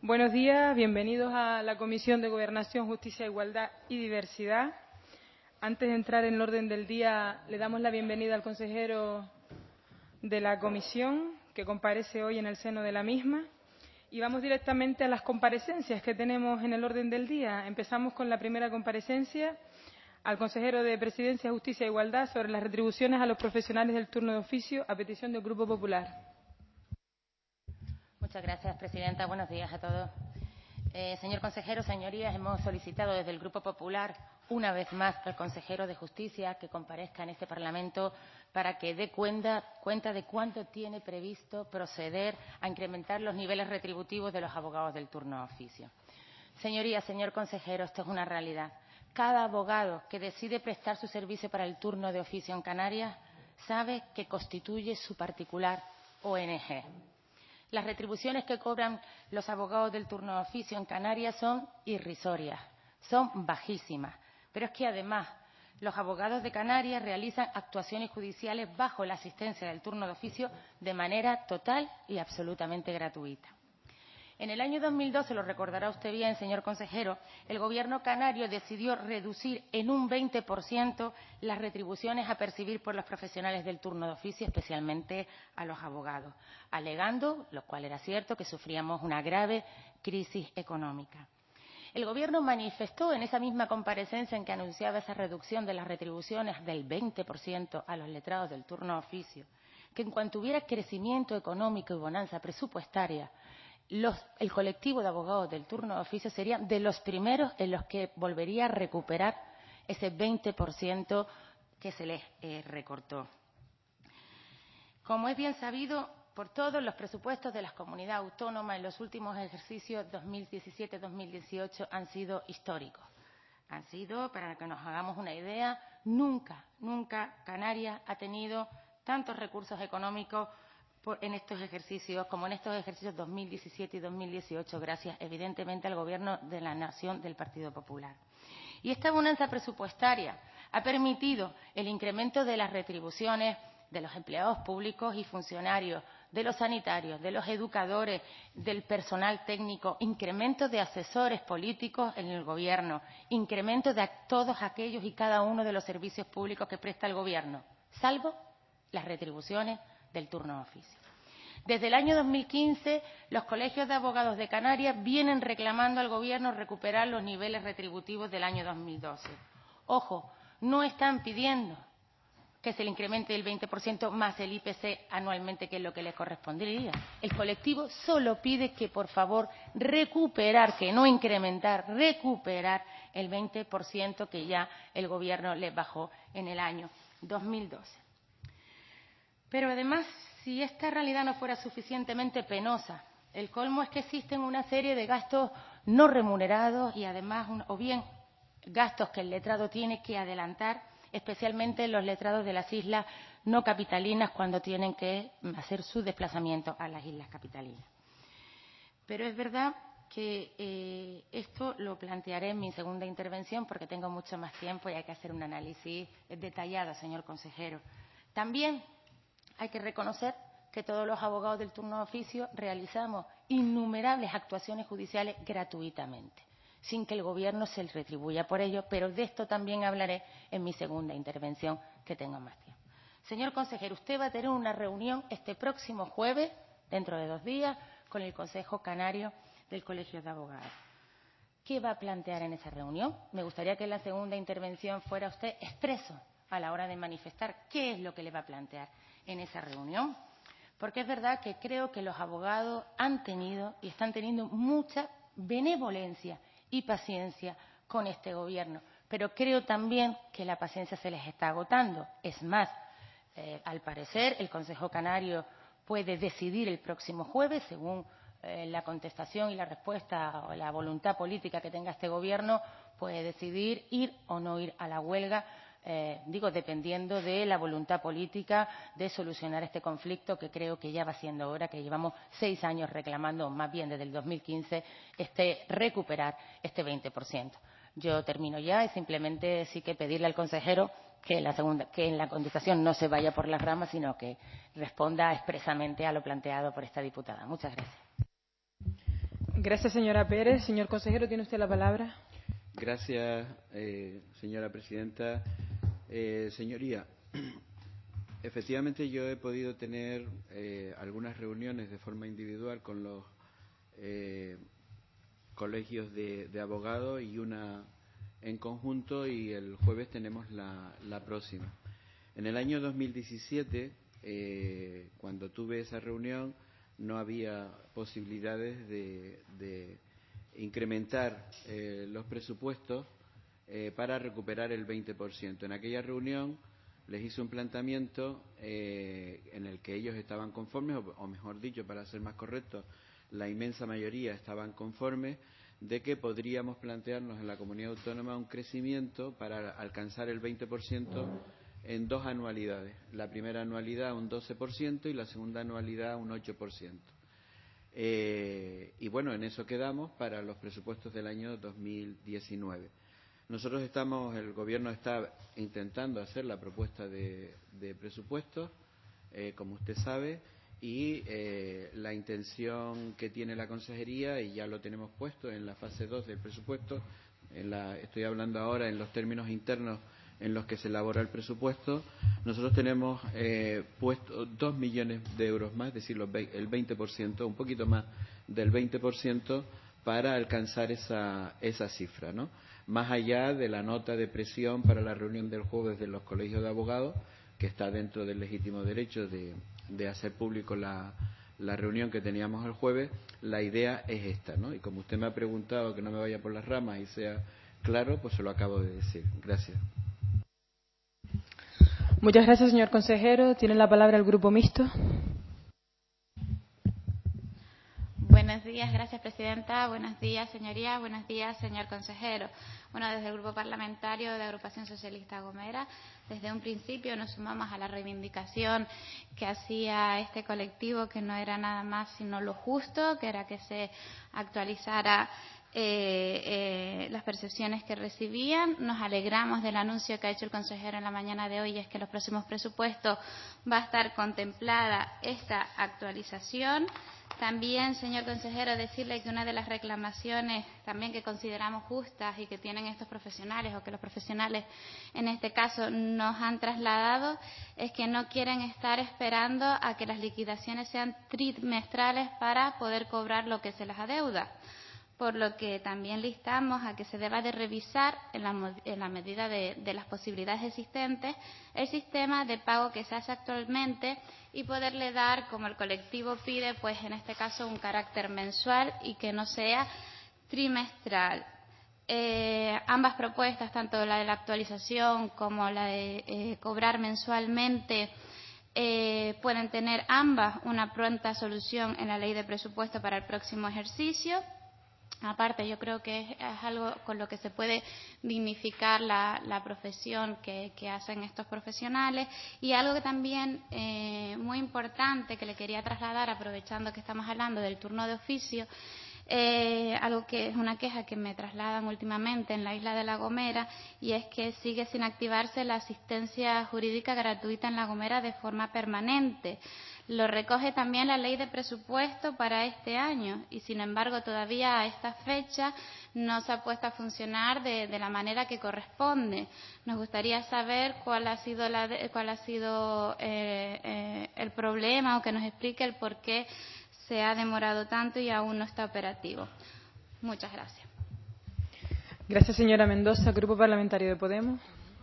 Buenos días, bienvenidos a la Comisión de Gobernación, Justicia, Igualdad y Diversidad. Antes de entrar en el orden del día, le damos la bienvenida al consejero de la Comisión, que comparece hoy en el seno de la misma. Y vamos directamente a las comparecencias que tenemos en el orden del día. Empezamos con la primera comparecencia al consejero de Presidencia, Justicia e Igualdad sobre las retribuciones a los profesionales del turno de oficio, a petición del Grupo Popular. Muchas gracias, presidenta. Buenos días a todos. Señor consejero, señorías, hemos solicitado desde el Grupo Popular una vez más al consejero de Justicia que comparezca en este Parlamento para que dé cuenta de cuánto tiene previsto proceder a incrementar los niveles retributivos de los abogados del turno de oficio. Señorías, señor consejero, esto es una realidad. Cada abogado que decide prestar su servicio para el turno de oficio en Canarias sabe que constituye su particular ONG. Las retribuciones que cobran los abogados del turno de oficio en Canarias son irrisorias, son bajísimas. Pero es que además los abogados de Canarias realizan actuaciones judiciales bajo la asistencia del turno de oficio de manera total y absolutamente gratuita. En el año 2012, lo recordará usted bien, señor consejero, el Gobierno canario decidió reducir en un 20% las retribuciones a percibir por los profesionales del turno de oficio, especialmente a los abogados, alegando, lo cual era cierto, que sufríamos una grave crisis económica. El Gobierno manifestó en esa misma comparecencia en que anunciaba esa reducción de las retribuciones del 20% a los letrados del turno de oficio, que en cuanto hubiera crecimiento económico y bonanza presupuestaria, el colectivo de abogados del turno de oficio serían de los primeros en los que volvería a recuperar ese 20% que se les recortó. Como es bien sabido por todos, los presupuestos de las comunidades autónomas en los últimos ejercicios 2017-2018 han sido históricos. Han sido, para que nos hagamos una idea, nunca Canarias ha tenido tantos recursos económicos en estos ejercicios como en estos ejercicios 2017 y 2018, gracias evidentemente al Gobierno de la Nación del Partido Popular. Y esta bonanza presupuestaria ha permitido el incremento de las retribuciones de los empleados públicos y funcionarios, de los sanitarios, de los educadores, del personal técnico, incremento de asesores políticos en el Gobierno, incremento de todos aquellos y cada uno de los servicios públicos que presta el Gobierno, salvo las retribuciones del turno de oficio. Desde el año 2015, los colegios de abogados de Canarias vienen reclamando al Gobierno recuperar los niveles retributivos del año 2012. Ojo, no están pidiendo que se le incremente el 20% más el IPC anualmente, que es lo que les correspondería. El colectivo solo pide que, por favor, recuperar, que no incrementar, recuperar el 20% que ya el Gobierno les bajó en el año 2012. Pero además, si esta realidad no fuera suficientemente penosa, el colmo es que existen una serie de gastos no remunerados y además, o bien gastos que el letrado tiene que adelantar, especialmente los letrados de las islas no capitalinas cuando tienen que hacer su desplazamiento a las islas capitalinas. Pero es verdad que esto lo plantearé en mi segunda intervención porque tengo mucho más tiempo y hay que hacer un análisis detallado, señor consejero. También hay que reconocer que todos los abogados del turno de oficio realizamos innumerables actuaciones judiciales gratuitamente, sin que el Gobierno se les retribuya por ello, pero de esto también hablaré en mi segunda intervención, que tengo más tiempo. Señor consejero, usted va a tener una reunión este próximo jueves, dentro de 2 días, con el Consejo Canario del Colegio de Abogados. ¿Qué va a plantear en esa reunión? Me gustaría que en la segunda intervención fuera usted expreso a la hora de manifestar qué es lo que le va a plantear en esa reunión, porque es verdad que creo que los abogados han tenido y están teniendo mucha benevolencia y paciencia con este Gobierno, pero creo también que la paciencia se les está agotando. Es más, al parecer, el Consejo Canario puede decidir el próximo jueves, según la contestación y la respuesta o la voluntad política que tenga este Gobierno, puede decidir ir o no ir a la huelga, dependiendo de la voluntad política de solucionar este conflicto, que creo que ya va siendo hora, que llevamos 6 años reclamando, más bien desde el 2015, recuperar este 20%. Yo termino ya y simplemente sí que pedirle al consejero que en la contestación no se vaya por las ramas, sino que responda expresamente a lo planteado por esta diputada. Muchas gracias. Gracias, señora Pérez. Señor consejero, tiene usted la palabra. Gracias, señora presidenta. Señoría, efectivamente yo he podido tener algunas reuniones de forma individual con los colegios de abogados y una en conjunto, y el jueves tenemos la próxima. En el año 2017, cuando tuve esa reunión, no había posibilidades de incrementar los presupuestos para recuperar el 20%. En aquella reunión les hice un planteamiento en el que ellos estaban conformes, o mejor dicho, para ser más correcto, la inmensa mayoría estaban conformes, de que podríamos plantearnos en la comunidad autónoma un crecimiento para alcanzar el 20% en 2 anualidades. La primera anualidad un 12% y la segunda anualidad un 8%. Y bueno, en eso quedamos para los presupuestos del año 2019. Nosotros el Gobierno está intentando hacer la propuesta de presupuestos, como usted sabe, y la intención que tiene la Consejería, y ya lo tenemos puesto en la fase 2 del presupuesto, estoy hablando ahora en los términos internos en los que se elabora el presupuesto, nosotros tenemos puesto 2 millones de euros más, es decir, el 20%, un poquito más del 20%, para alcanzar esa cifra, ¿no? Más allá de la nota de presión para la reunión del jueves de los colegios de abogados, que está dentro del legítimo derecho de hacer público la reunión que teníamos el jueves, la idea es esta, ¿no? Y como usted me ha preguntado que no me vaya por las ramas y sea claro, pues se lo acabo de decir. Gracias. Muchas gracias, señor consejero. Tiene la palabra el Grupo Mixto. Buenos días, gracias, presidenta. Buenos días, señorías. Buenos días, señor consejero. Bueno, desde el Grupo Parlamentario de Agrupación Socialista Gomera, desde un principio nos sumamos a la reivindicación que hacía este colectivo, que no era nada más sino lo justo, que era que se actualizara las percepciones que recibían. Nos alegramos del anuncio que ha hecho el consejero en la mañana de hoy, es que en los próximos presupuestos va a estar contemplada esta actualización. También, señor consejero, decirle que una de las reclamaciones también que consideramos justas y que tienen estos profesionales, o que los profesionales en este caso nos han trasladado, es que no quieren estar esperando a que las liquidaciones sean trimestrales para poder cobrar lo que se les adeuda. Por lo que también le instamos a que se deba de revisar, en la medida de las posibilidades existentes, el sistema de pago que se hace actualmente y poderle dar, como el colectivo pide, pues en este caso un carácter mensual y que no sea trimestral. Ambas propuestas, tanto la de la actualización como la de cobrar mensualmente, pueden tener ambas una pronta solución en la ley de presupuesto para el próximo ejercicio. Aparte, yo creo que es algo con lo que se puede dignificar la profesión que hacen estos profesionales, y algo que también muy importante que le quería trasladar, aprovechando que estamos hablando del turno de oficio, algo que es una queja que me trasladan últimamente en la isla de La Gomera, y es que sigue sin activarse la asistencia jurídica gratuita en La Gomera de forma permanente. Lo recoge también la ley de presupuesto para este año y, sin embargo, todavía a esta fecha no se ha puesto a funcionar de la manera que corresponde. Nos gustaría saber cuál ha sido el problema, o que nos explique el por qué se ha demorado tanto y aún no está operativo. Muchas gracias. Gracias, señora Mendoza. Grupo Parlamentario de Podemos.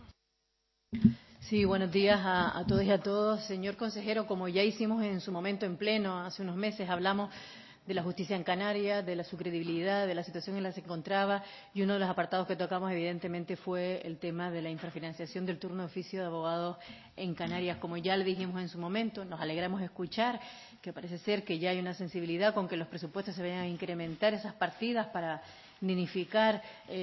Sí, buenos días a todos y a todos. Señor consejero, como ya hicimos en su momento en pleno, hace unos meses, hablamos de la justicia en Canarias, de su credibilidad, de la situación en la que se encontraba, y uno de los apartados que tocamos evidentemente fue el tema de la infrafinanciación del turno de oficio de abogados en Canarias. Como ya le dijimos en su momento, nos alegramos escuchar que parece ser que ya hay una sensibilidad con que los presupuestos se vayan a incrementar esas partidas para dignificar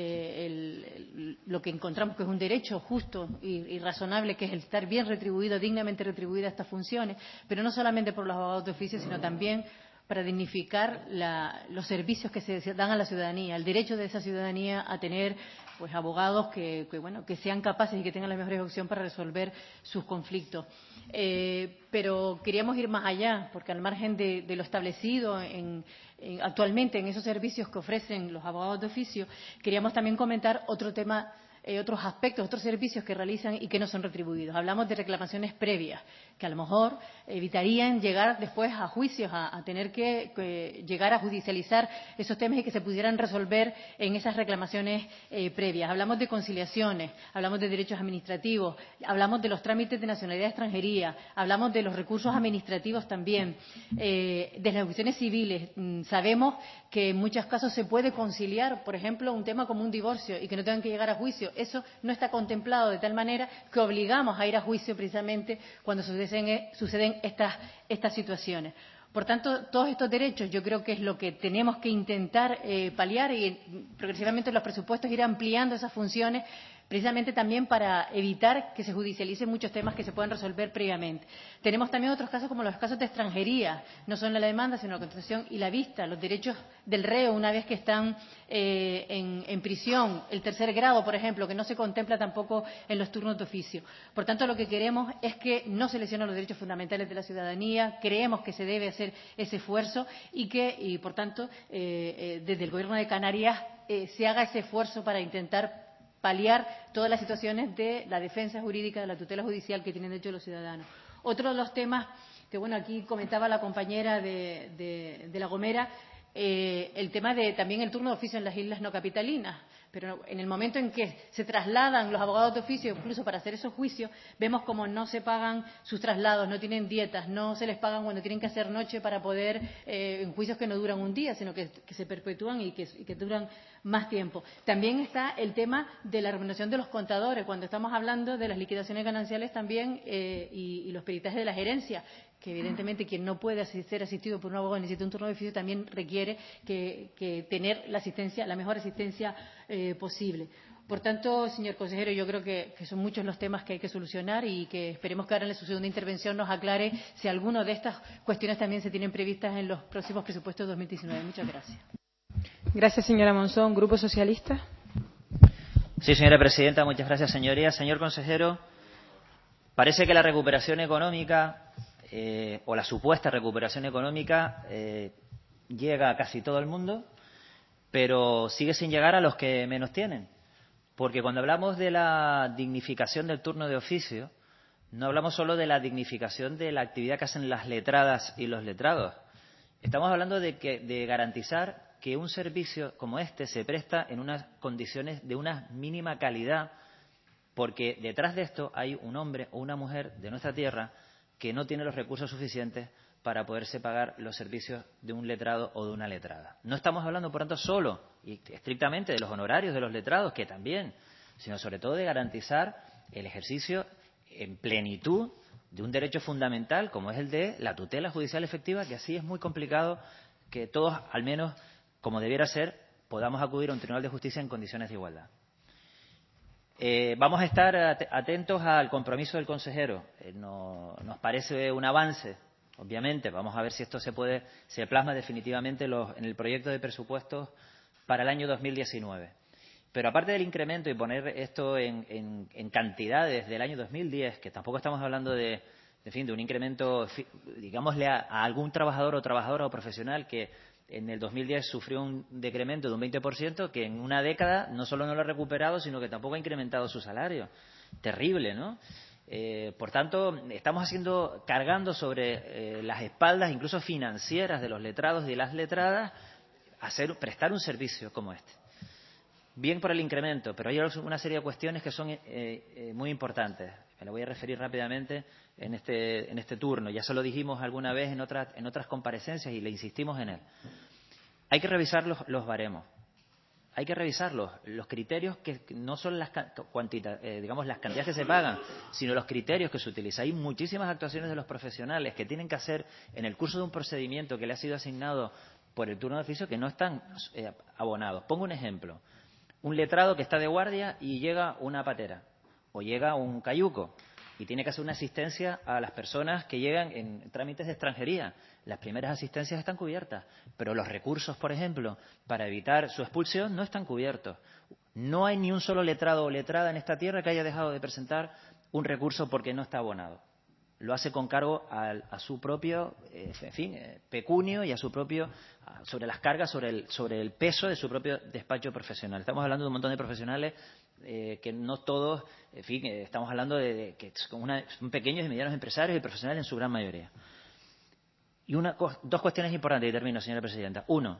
lo que encontramos que es un derecho justo y razonable, que es el estar bien retribuido, dignamente retribuidas estas funciones, pero no solamente por los abogados de oficio, sino también para dignificar los servicios que se dan a la ciudadanía, el derecho de esa ciudadanía a tener pues abogados que sean capaces y que tengan la mejor opción para resolver sus conflictos. pero queríamos ir más allá, porque al margen de lo establecido actualmente en esos servicios que ofrecen los abogados de oficio, queríamos también comentar otro tema, otros aspectos, otros servicios que realizan y que no son retribuidos. Hablamos de reclamaciones previas, que a lo mejor evitarían llegar después a juicios, a tener que llegar a judicializar esos temas y que se pudieran resolver en esas reclamaciones previas. Hablamos de conciliaciones, hablamos de derechos administrativos, hablamos de los trámites de nacionalidad y extranjería, hablamos de los recursos administrativos también, de las ejecuciones civiles. Sabemos que en muchos casos se puede conciliar, por ejemplo, un tema como un divorcio y que no tengan que llegar a juicio. Eso no está contemplado de tal manera que obligamos a ir a juicio precisamente cuando suceden estas situaciones. Por tanto, todos estos derechos yo creo que es lo que tenemos que intentar paliar y progresivamente los presupuestos ir ampliando esas funciones precisamente también para evitar que se judicialicen muchos temas que se puedan resolver previamente. Tenemos también otros casos como los casos de extranjería, no solo la demanda, sino la contestación y la vista, los derechos del reo una vez que están en prisión, el tercer grado, por ejemplo, que no se contempla tampoco en los turnos de oficio. Por tanto, lo que queremos es que no se lesionen los derechos fundamentales de la ciudadanía, creemos que se debe hacer ese esfuerzo y por tanto, desde el Gobierno de Canarias se haga ese esfuerzo para intentar paliar todas las situaciones de la defensa jurídica, de la tutela judicial que tienen derecho los ciudadanos. Otro de los temas que, bueno, aquí comentaba la compañera de La Gomera, el tema de también el turno de oficio en las islas no capitalinas. Pero en el momento en que se trasladan los abogados de oficio, incluso para hacer esos juicios, vemos como no se pagan sus traslados, no tienen dietas, no se les pagan cuando tienen que hacer noche para poder, en juicios que no duran un día, sino que se perpetúan y que duran más tiempo. También está el tema de la remuneración de los contadores, cuando estamos hablando de las liquidaciones gananciales también y los peritajes de la gerencia, que evidentemente quien no puede ser asistido por un abogado necesita un turno de oficio, también requiere que tener la mejor asistencia posible. Por tanto, señor consejero, yo creo que son muchos los temas que hay que solucionar y que esperemos que ahora en su segunda intervención nos aclare si alguna de estas cuestiones también se tienen previstas en los próximos presupuestos de 2019. Muchas gracias. Gracias, señora Monzón. Grupo Socialista. Sí, señora presidenta, muchas gracias, señorías. Señor consejero, parece que la recuperación económica o la supuesta recuperación económica llega a casi todo el mundo, pero sigue sin llegar a los que menos tienen. Porque cuando hablamos de la dignificación del turno de oficio, no hablamos solo de la dignificación de la actividad que hacen las letradas y los letrados. Estamos hablando de garantizar que un servicio como este se presta en unas condiciones de una mínima calidad, porque detrás de esto hay un hombre o una mujer de nuestra tierra que no tiene los recursos suficientes para poderse pagar los servicios de un letrado o de una letrada. No estamos hablando, por tanto, solo y estrictamente de los honorarios de los letrados, que también, sino sobre todo de garantizar el ejercicio en plenitud de un derecho fundamental como es el de la tutela judicial efectiva, que así es muy complicado que todos, al menos como debiera ser, podamos acudir a un tribunal de justicia en condiciones de igualdad. Vamos a estar atentos al compromiso del consejero. Nos parece un avance, obviamente. Vamos a ver si esto se plasma definitivamente en el proyecto de presupuestos para el año 2019. Pero aparte del incremento y poner esto en cantidades del año 2010, que tampoco estamos hablando de un incremento, digámosle a algún trabajador o trabajadora o profesional que en el 2010 sufrió un decremento de un 20%, que en una década no solo no lo ha recuperado, sino que tampoco ha incrementado su salario. Terrible, ¿no? Por tanto, estamos cargando sobre las espaldas, incluso financieras, de los letrados y de las letradas, prestar un servicio como este. Bien por el incremento, pero hay una serie de cuestiones que son muy importantes. Me lo voy a referir rápidamente en este turno. Ya se lo dijimos alguna vez en otras comparecencias y le insistimos en él. Hay que revisar los baremos. Hay que revisarlos. Los criterios que no son las cantidades que se pagan, sino los criterios que se utilizan. Hay muchísimas actuaciones de los profesionales que tienen que hacer en el curso de un procedimiento que le ha sido asignado por el turno de oficio que no están abonados. Pongo un ejemplo. Un letrado que está de guardia y llega una patera o llega un cayuco y tiene que hacer una asistencia a las personas que llegan en trámites de extranjería. Las primeras asistencias están cubiertas, pero los recursos, por ejemplo, para evitar su expulsión no están cubiertos. No hay ni un solo letrado o letrada en esta tierra que haya dejado de presentar un recurso porque no está abonado. lo hace con cargo a su propio, en fin, pecunio y a su propio, sobre las cargas, sobre el peso de su propio despacho profesional. Estamos hablando de un montón de profesionales que no todos, en fin, estamos hablando de que son pequeños y medianos empresarios y profesionales en su gran mayoría. Y dos cuestiones importantes, y termino, señora presidenta. Uno,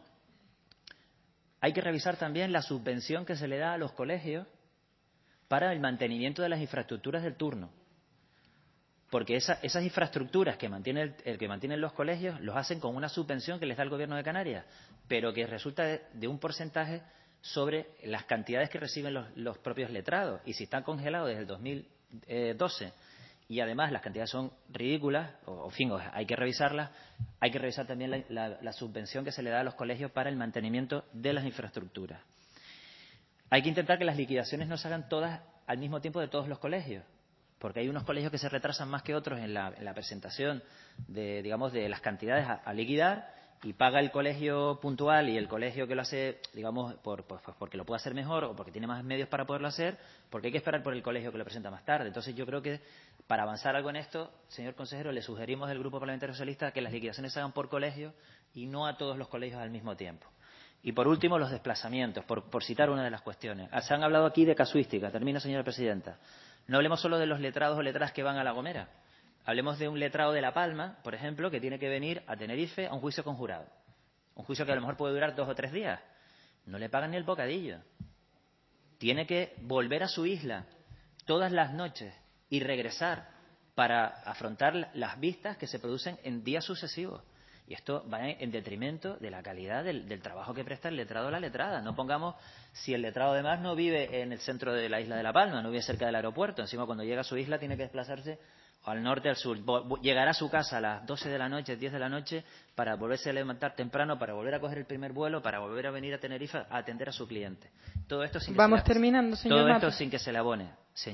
hay que revisar también la subvención que se le da a los colegios para el mantenimiento de las infraestructuras del turno. Porque esas infraestructuras que mantienen los colegios los hacen con una subvención que les da el Gobierno de Canarias, pero que resulta de un porcentaje sobre las cantidades que reciben los propios letrados. Y si están congelados desde el 2012 y además las cantidades son ridículas, o en fin, hay que revisarlas, hay que revisar también la subvención que se le da a los colegios para el mantenimiento de las infraestructuras. Hay que intentar que las liquidaciones no se hagan todas al mismo tiempo de todos los colegios, porque hay unos colegios que se retrasan más que otros en la presentación de las cantidades a liquidar, y paga el colegio puntual y el colegio que lo hace, digamos, porque lo puede hacer mejor o porque tiene más medios para poderlo hacer, porque hay que esperar por el colegio que lo presenta más tarde. Entonces yo creo que para avanzar algo en esto, señor consejero, le sugerimos del Grupo Parlamentario Socialista que las liquidaciones se hagan por colegio y no a todos los colegios al mismo tiempo. Y por último, los desplazamientos, por citar una de las cuestiones. Se han hablado aquí de casuística. Termino, señora presidenta. No hablemos solo de los letrados o letradas que van a La Gomera. Hablemos de un letrado de La Palma, por ejemplo, que tiene que venir a Tenerife a un juicio conjurado. Un juicio que a lo mejor puede durar 2 o 3 días. No le pagan ni el bocadillo. Tiene que volver a su isla todas las noches y regresar para afrontar las vistas que se producen en días sucesivos. Y esto va en detrimento de la calidad del trabajo que presta el letrado o la letrada. No pongamos, si el letrado además no vive en el centro de la isla de La Palma, no vive cerca del aeropuerto, encima cuando llega a su isla tiene que desplazarse al norte, al sur. Llegará a su casa a las 12 de la noche, 10 de la noche, para volverse a levantar temprano, para volver a coger el primer vuelo, para volver a venir a Tenerife a atender a su cliente. Todo esto sin que sin que se le abone,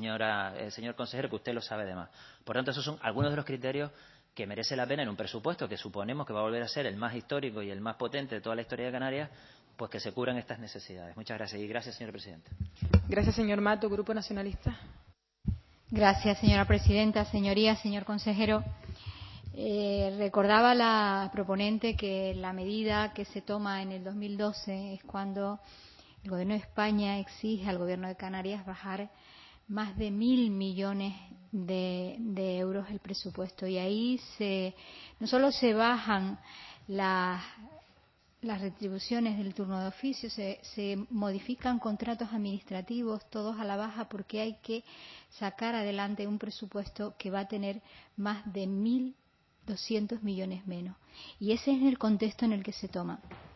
señor consejero, que usted lo sabe de más. Por tanto, esos son algunos de los criterios que merece la pena en un presupuesto que suponemos que va a volver a ser el más histórico y el más potente de toda la historia de Canarias, pues que se cubran estas necesidades. Muchas gracias. Y gracias, señor presidente. Gracias, señor Mato, Grupo Nacionalista. Gracias, señora presidenta. Señorías, señor consejero, recordaba la proponente que la medida que se toma en el 2012 es cuando el Gobierno de España exige al Gobierno de Canarias bajar más de 1.000 millones de euros el presupuesto. Y ahí no solo se bajan las retribuciones del turno de oficio, se modifican contratos administrativos, todos a la baja, porque hay que sacar adelante un presupuesto que va a tener más de 1.200 millones menos. Y ese es el contexto en el que se toma.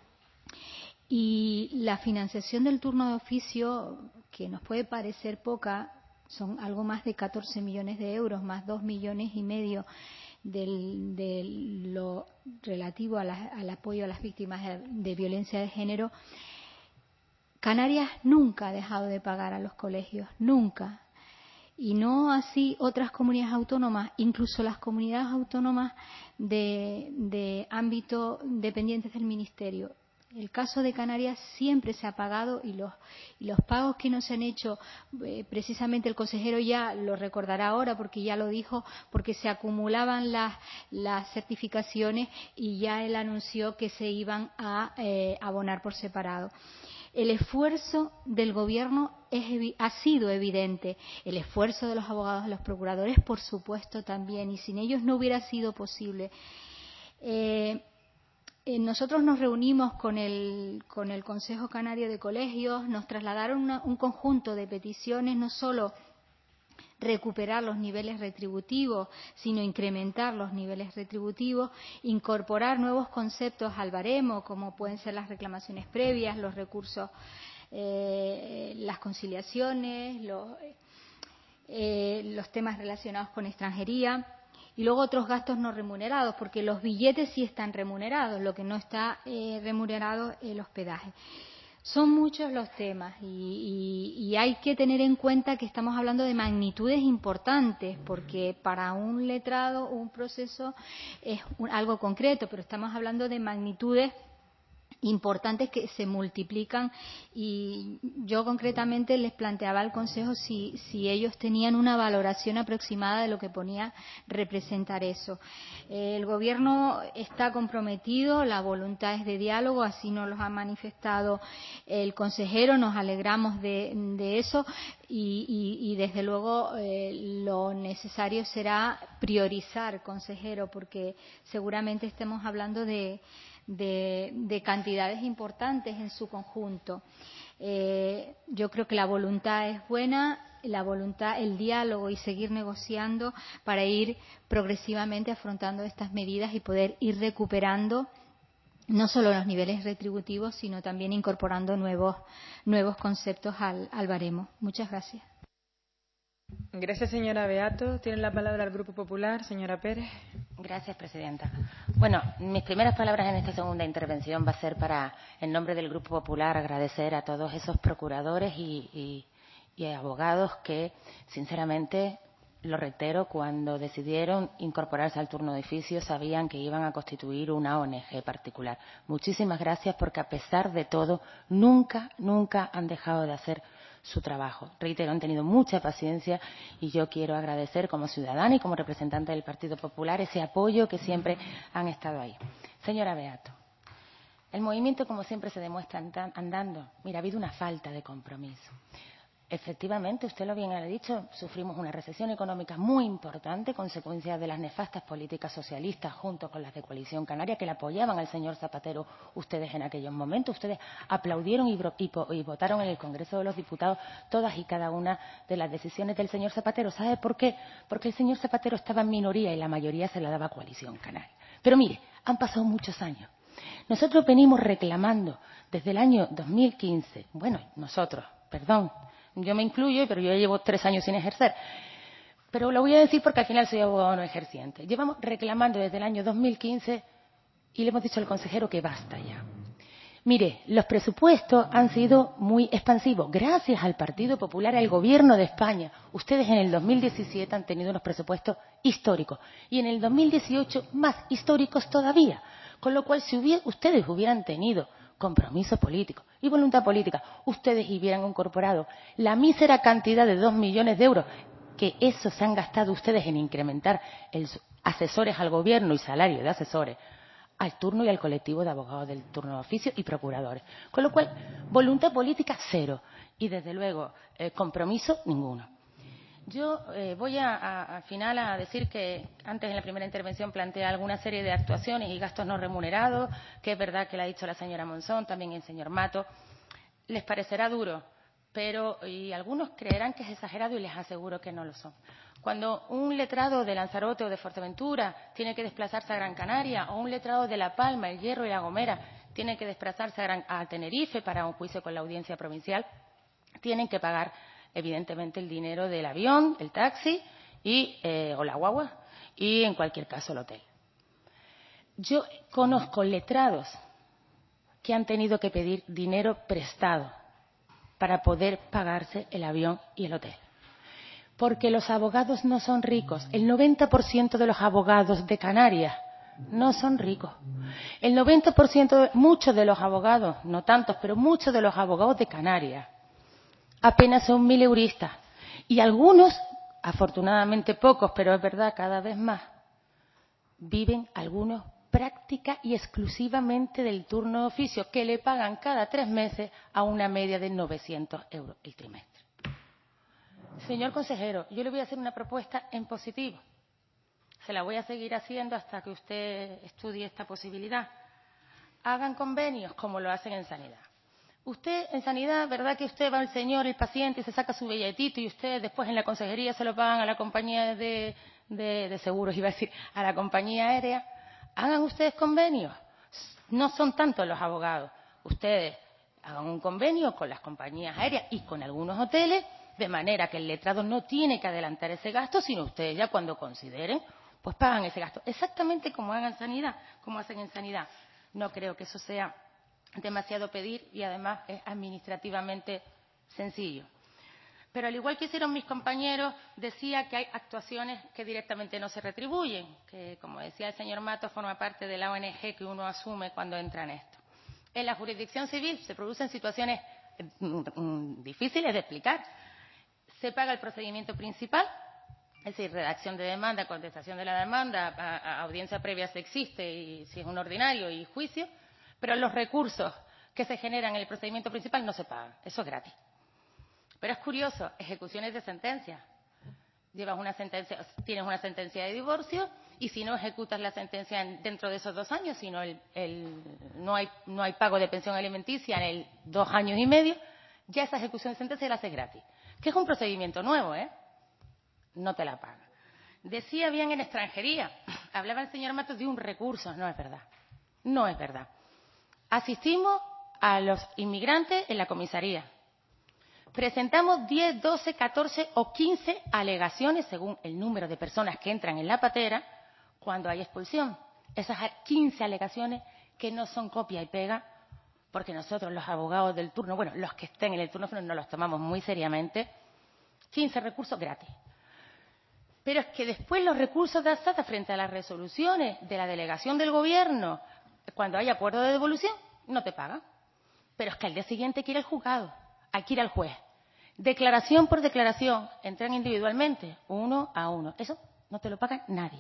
Y la financiación del turno de oficio, que nos puede parecer poca, son algo más de 14 millones de euros, más 2,5 millones de lo relativo al apoyo a las víctimas de violencia de género. Canarias nunca ha dejado de pagar a los colegios, nunca. Y no así otras comunidades autónomas, incluso las comunidades autónomas de ámbito dependientes del Ministerio. El caso de Canarias siempre se ha pagado, y los pagos que no se han hecho, precisamente el consejero ya lo recordará ahora porque ya lo dijo, porque se acumulaban las certificaciones y ya él anunció que se iban a abonar por separado. El esfuerzo del Gobierno ha sido evidente, el esfuerzo de los abogados, de los procuradores, por supuesto, también, y sin ellos no hubiera sido posible. Nosotros nos reunimos con el Consejo Canario de Colegios, nos trasladaron un conjunto de peticiones, no solo recuperar los niveles retributivos, sino incrementar los niveles retributivos, incorporar nuevos conceptos al baremo, como pueden ser las reclamaciones previas, los recursos, las conciliaciones, los temas relacionados con extranjería. Y luego otros gastos no remunerados, porque los billetes sí están remunerados, lo que no está remunerado es el hospedaje. Son muchos los temas y hay que tener en cuenta que estamos hablando de magnitudes importantes, porque para un letrado un proceso es algo concreto, pero estamos hablando de magnitudes importantes que se multiplican, y yo concretamente les planteaba al Consejo si ellos tenían una valoración aproximada de lo que ponía representar eso. El Gobierno está comprometido, la voluntad es de diálogo, así nos lo ha manifestado el consejero, nos alegramos de eso y desde luego lo necesario será priorizar, consejero, porque seguramente estemos hablando de cantidades importantes en su conjunto. Yo creo que la voluntad es buena, la voluntad, el diálogo y seguir negociando para ir progresivamente afrontando estas medidas y poder ir recuperando no solo los niveles retributivos, sino también incorporando nuevos conceptos al baremo. Muchas gracias. Gracias, señora Beato. Tiene la palabra el Grupo Popular, señora Pérez. Gracias, presidenta. Bueno, mis primeras palabras en esta segunda intervención va a ser para, en nombre del Grupo Popular, agradecer a todos esos procuradores y abogados que, sinceramente, lo reitero, cuando decidieron incorporarse al turno de oficio sabían que iban a constituir una ONG particular. Muchísimas gracias porque, a pesar de todo, nunca han dejado de hacer su trabajo. Reitero, han tenido mucha paciencia y yo quiero agradecer como ciudadana y como representante del Partido Popular ese apoyo que siempre han estado ahí. Señora Beato, el movimiento, como siempre, se demuestra andando. Mira, ha habido una falta de compromiso. Efectivamente, usted lo bien ha dicho, sufrimos una recesión económica muy importante, consecuencia de las nefastas políticas socialistas junto con las de Coalición Canaria, que le apoyaban al señor Zapatero ustedes en aquellos momentos. Ustedes aplaudieron y votaron en el Congreso de los Diputados todas y cada una de las decisiones del señor Zapatero. ¿Sabe por qué? Porque el señor Zapatero estaba en minoría y la mayoría se la daba a Coalición Canaria. Pero mire, han pasado muchos años. Nosotros venimos reclamando desde el año 2015, yo me incluyo, pero yo ya llevo 3 años sin ejercer. Pero lo voy a decir porque al final soy abogado no ejerciente. Llevamos reclamando desde el año 2015 y le hemos dicho al consejero que basta ya. Mire, los presupuestos han sido muy expansivos. Gracias al Partido Popular, al Gobierno de España, ustedes en el 2017 han tenido unos presupuestos históricos y en el 2018 más históricos todavía. Con lo cual, si ustedes hubieran tenido compromiso político y voluntad política, ustedes hubieran incorporado la mísera cantidad de 2 millones de euros, que eso se han gastado ustedes en incrementar asesores al gobierno y salario de asesores, al turno y al colectivo de abogados del turno de oficio y procuradores. Con lo cual, voluntad política cero y, desde luego, compromiso ninguno. Yo voy al final a decir que antes en la primera intervención planteé alguna serie de actuaciones y gastos no remunerados, que es verdad que lo ha dicho la señora Monzón, también el señor Mato. Les parecerá duro, pero y algunos creerán que es exagerado y les aseguro que no lo son. Cuando un letrado de Lanzarote o de Fuerteventura tiene que desplazarse a Gran Canaria, o un letrado de La Palma, El Hierro y La Gomera tiene que desplazarse a Tenerife para un juicio con la audiencia provincial, tienen que pagar evidentemente el dinero del avión, el taxi o la guagua y, en cualquier caso, el hotel. Yo conozco letrados que han tenido que pedir dinero prestado para poder pagarse el avión y el hotel. Porque los abogados no son ricos. El 90% de los abogados de Canarias no son ricos. El 90%, muchos de los abogados, no tantos, pero muchos de los abogados de Canarias apenas son 1000 euristas. Y algunos, afortunadamente pocos, pero es verdad, cada vez más, viven algunos práctica y exclusivamente del turno de oficio, que le pagan cada 3 meses a una media de 900 euros el trimestre. Señor consejero, yo le voy a hacer una propuesta en positivo. Se la voy a seguir haciendo hasta que usted estudie esta posibilidad. Hagan convenios como lo hacen en sanidad. Usted en sanidad, ¿verdad que usted va al señor, el paciente, y se saca su billetito y usted después en la consejería se lo pagan a la compañía de seguros, iba a decir, a la compañía aérea? Hagan ustedes convenios. No son tantos los abogados. Ustedes hagan un convenio con las compañías aéreas y con algunos hoteles, de manera que el letrado no tiene que adelantar ese gasto, sino ustedes ya cuando consideren, pues pagan ese gasto. Exactamente como hagan sanidad, como hacen en sanidad. No creo que eso sea demasiado pedir y además es administrativamente sencillo. Pero al igual que hicieron mis compañeros, decía que hay actuaciones que directamente no se retribuyen, que, como decía el señor Mato, forma parte de la ONG que uno asume cuando entra en esto. En la jurisdicción civil se producen situaciones difíciles de explicar. Se paga el procedimiento principal, es decir, redacción de demanda, contestación de la demanda, audiencia previa si existe y si es un ordinario y juicio, pero los recursos que se generan en el procedimiento principal no se pagan, eso es gratis. Pero es curioso, ejecuciones de sentencia. Llevas una sentencia, tienes una sentencia de divorcio y si no ejecutas la sentencia dentro de esos 2 años, si no, no hay pago de pensión alimenticia en 2 años y medio, ya esa ejecución de sentencia la haces gratis. Que es un procedimiento nuevo, ¿eh? No te la paga. Decía bien en extranjería, hablaba el señor Matos de un recurso, no es verdad. No es verdad. Asistimos a los inmigrantes en la comisaría. Presentamos 10, 12, 14 o 15 alegaciones según el número de personas que entran en la patera cuando hay expulsión. Esas 15 alegaciones que no son copia y pega, porque nosotros los abogados del turno, bueno, los que estén en el turno no los tomamos muy seriamente, 15 recursos gratis. Pero es que después los recursos de alzada frente a las resoluciones de la delegación del gobierno, cuando hay acuerdo de devolución, no te pagan. Pero es que al día siguiente hay que ir al juzgado, hay que ir al juez. Declaración por declaración, entran individualmente, 1 a 1. Eso no te lo paga nadie.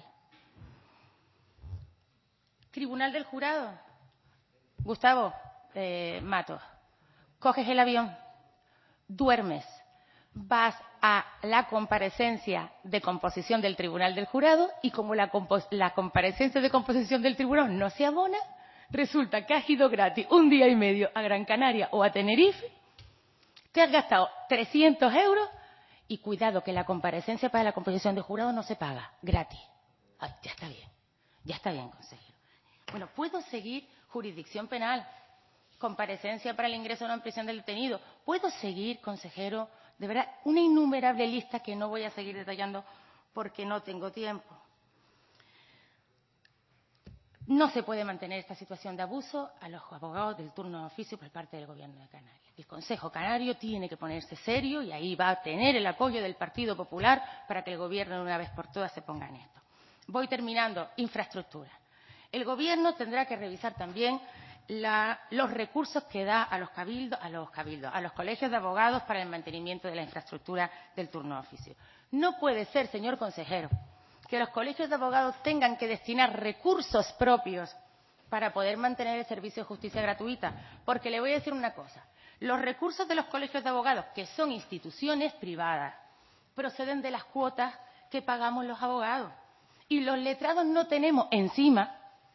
Tribunal del Jurado. Gustavo Matos, coges el avión, duermes, vas a la comparecencia de composición del Tribunal del Jurado y como la comparecencia de composición del tribunal no se abona, resulta que has ido gratis 1 día y medio a Gran Canaria o a Tenerife, te has gastado 300 euros y cuidado que la comparecencia para la composición de jurado no se paga, gratis. Ay, ya está bien, consejero. Bueno, puedo seguir jurisdicción penal, comparecencia para el ingreso a una prisión del detenido. Puedo seguir, consejero, de verdad, una innumerable lista que no voy a seguir detallando porque no tengo tiempo. No se puede mantener esta situación de abuso a los abogados del turno de oficio por parte del Gobierno de Canarias. El Consejo Canario tiene que ponerse serio y ahí va a tener el apoyo del Partido Popular para que el Gobierno de una vez por todas se ponga en esto. Voy terminando. Infraestructura. El Gobierno tendrá que revisar también los recursos que da a los colegios de abogados para el mantenimiento de la infraestructura del turno de oficio. No puede ser, señor consejero, que los colegios de abogados tengan que destinar recursos propios para poder mantener el servicio de justicia gratuita. Porque le voy a decir una cosa. Los recursos de los colegios de abogados, que son instituciones privadas, proceden de las cuotas que pagamos los abogados. Y los letrados no tenemos encima,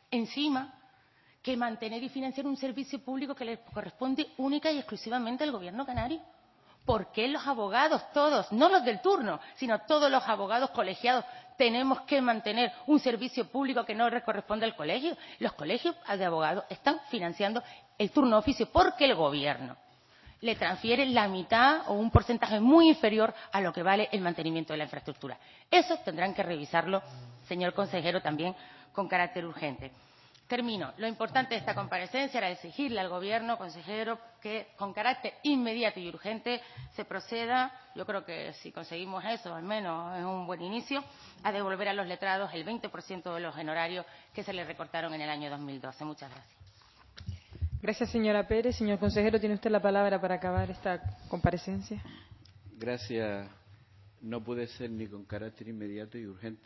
que mantener y financiar un servicio público que le corresponde única y exclusivamente al Gobierno canario. ¿Por qué los abogados todos, no los del turno, sino todos los abogados colegiados, tenemos que mantener un servicio público que no le corresponde al colegio? Los colegios de abogados están financiando el turno de oficio porque el Gobierno le transfiere la mitad o un porcentaje muy inferior a lo que vale el mantenimiento de la infraestructura. Eso tendrán que revisarlo, señor consejero, también con carácter urgente. Termino. Lo importante de esta comparecencia era exigirle al Gobierno, consejero, que con carácter inmediato y urgente se proceda, yo creo que si conseguimos eso, al menos es un buen inicio, a devolver a los letrados el 20% de los honorarios que se les recortaron en el año 2012. Muchas gracias. Gracias, señora Pérez. Señor consejero, tiene usted la palabra para acabar esta comparecencia. Gracias. No puede ser ni con carácter inmediato y urgente.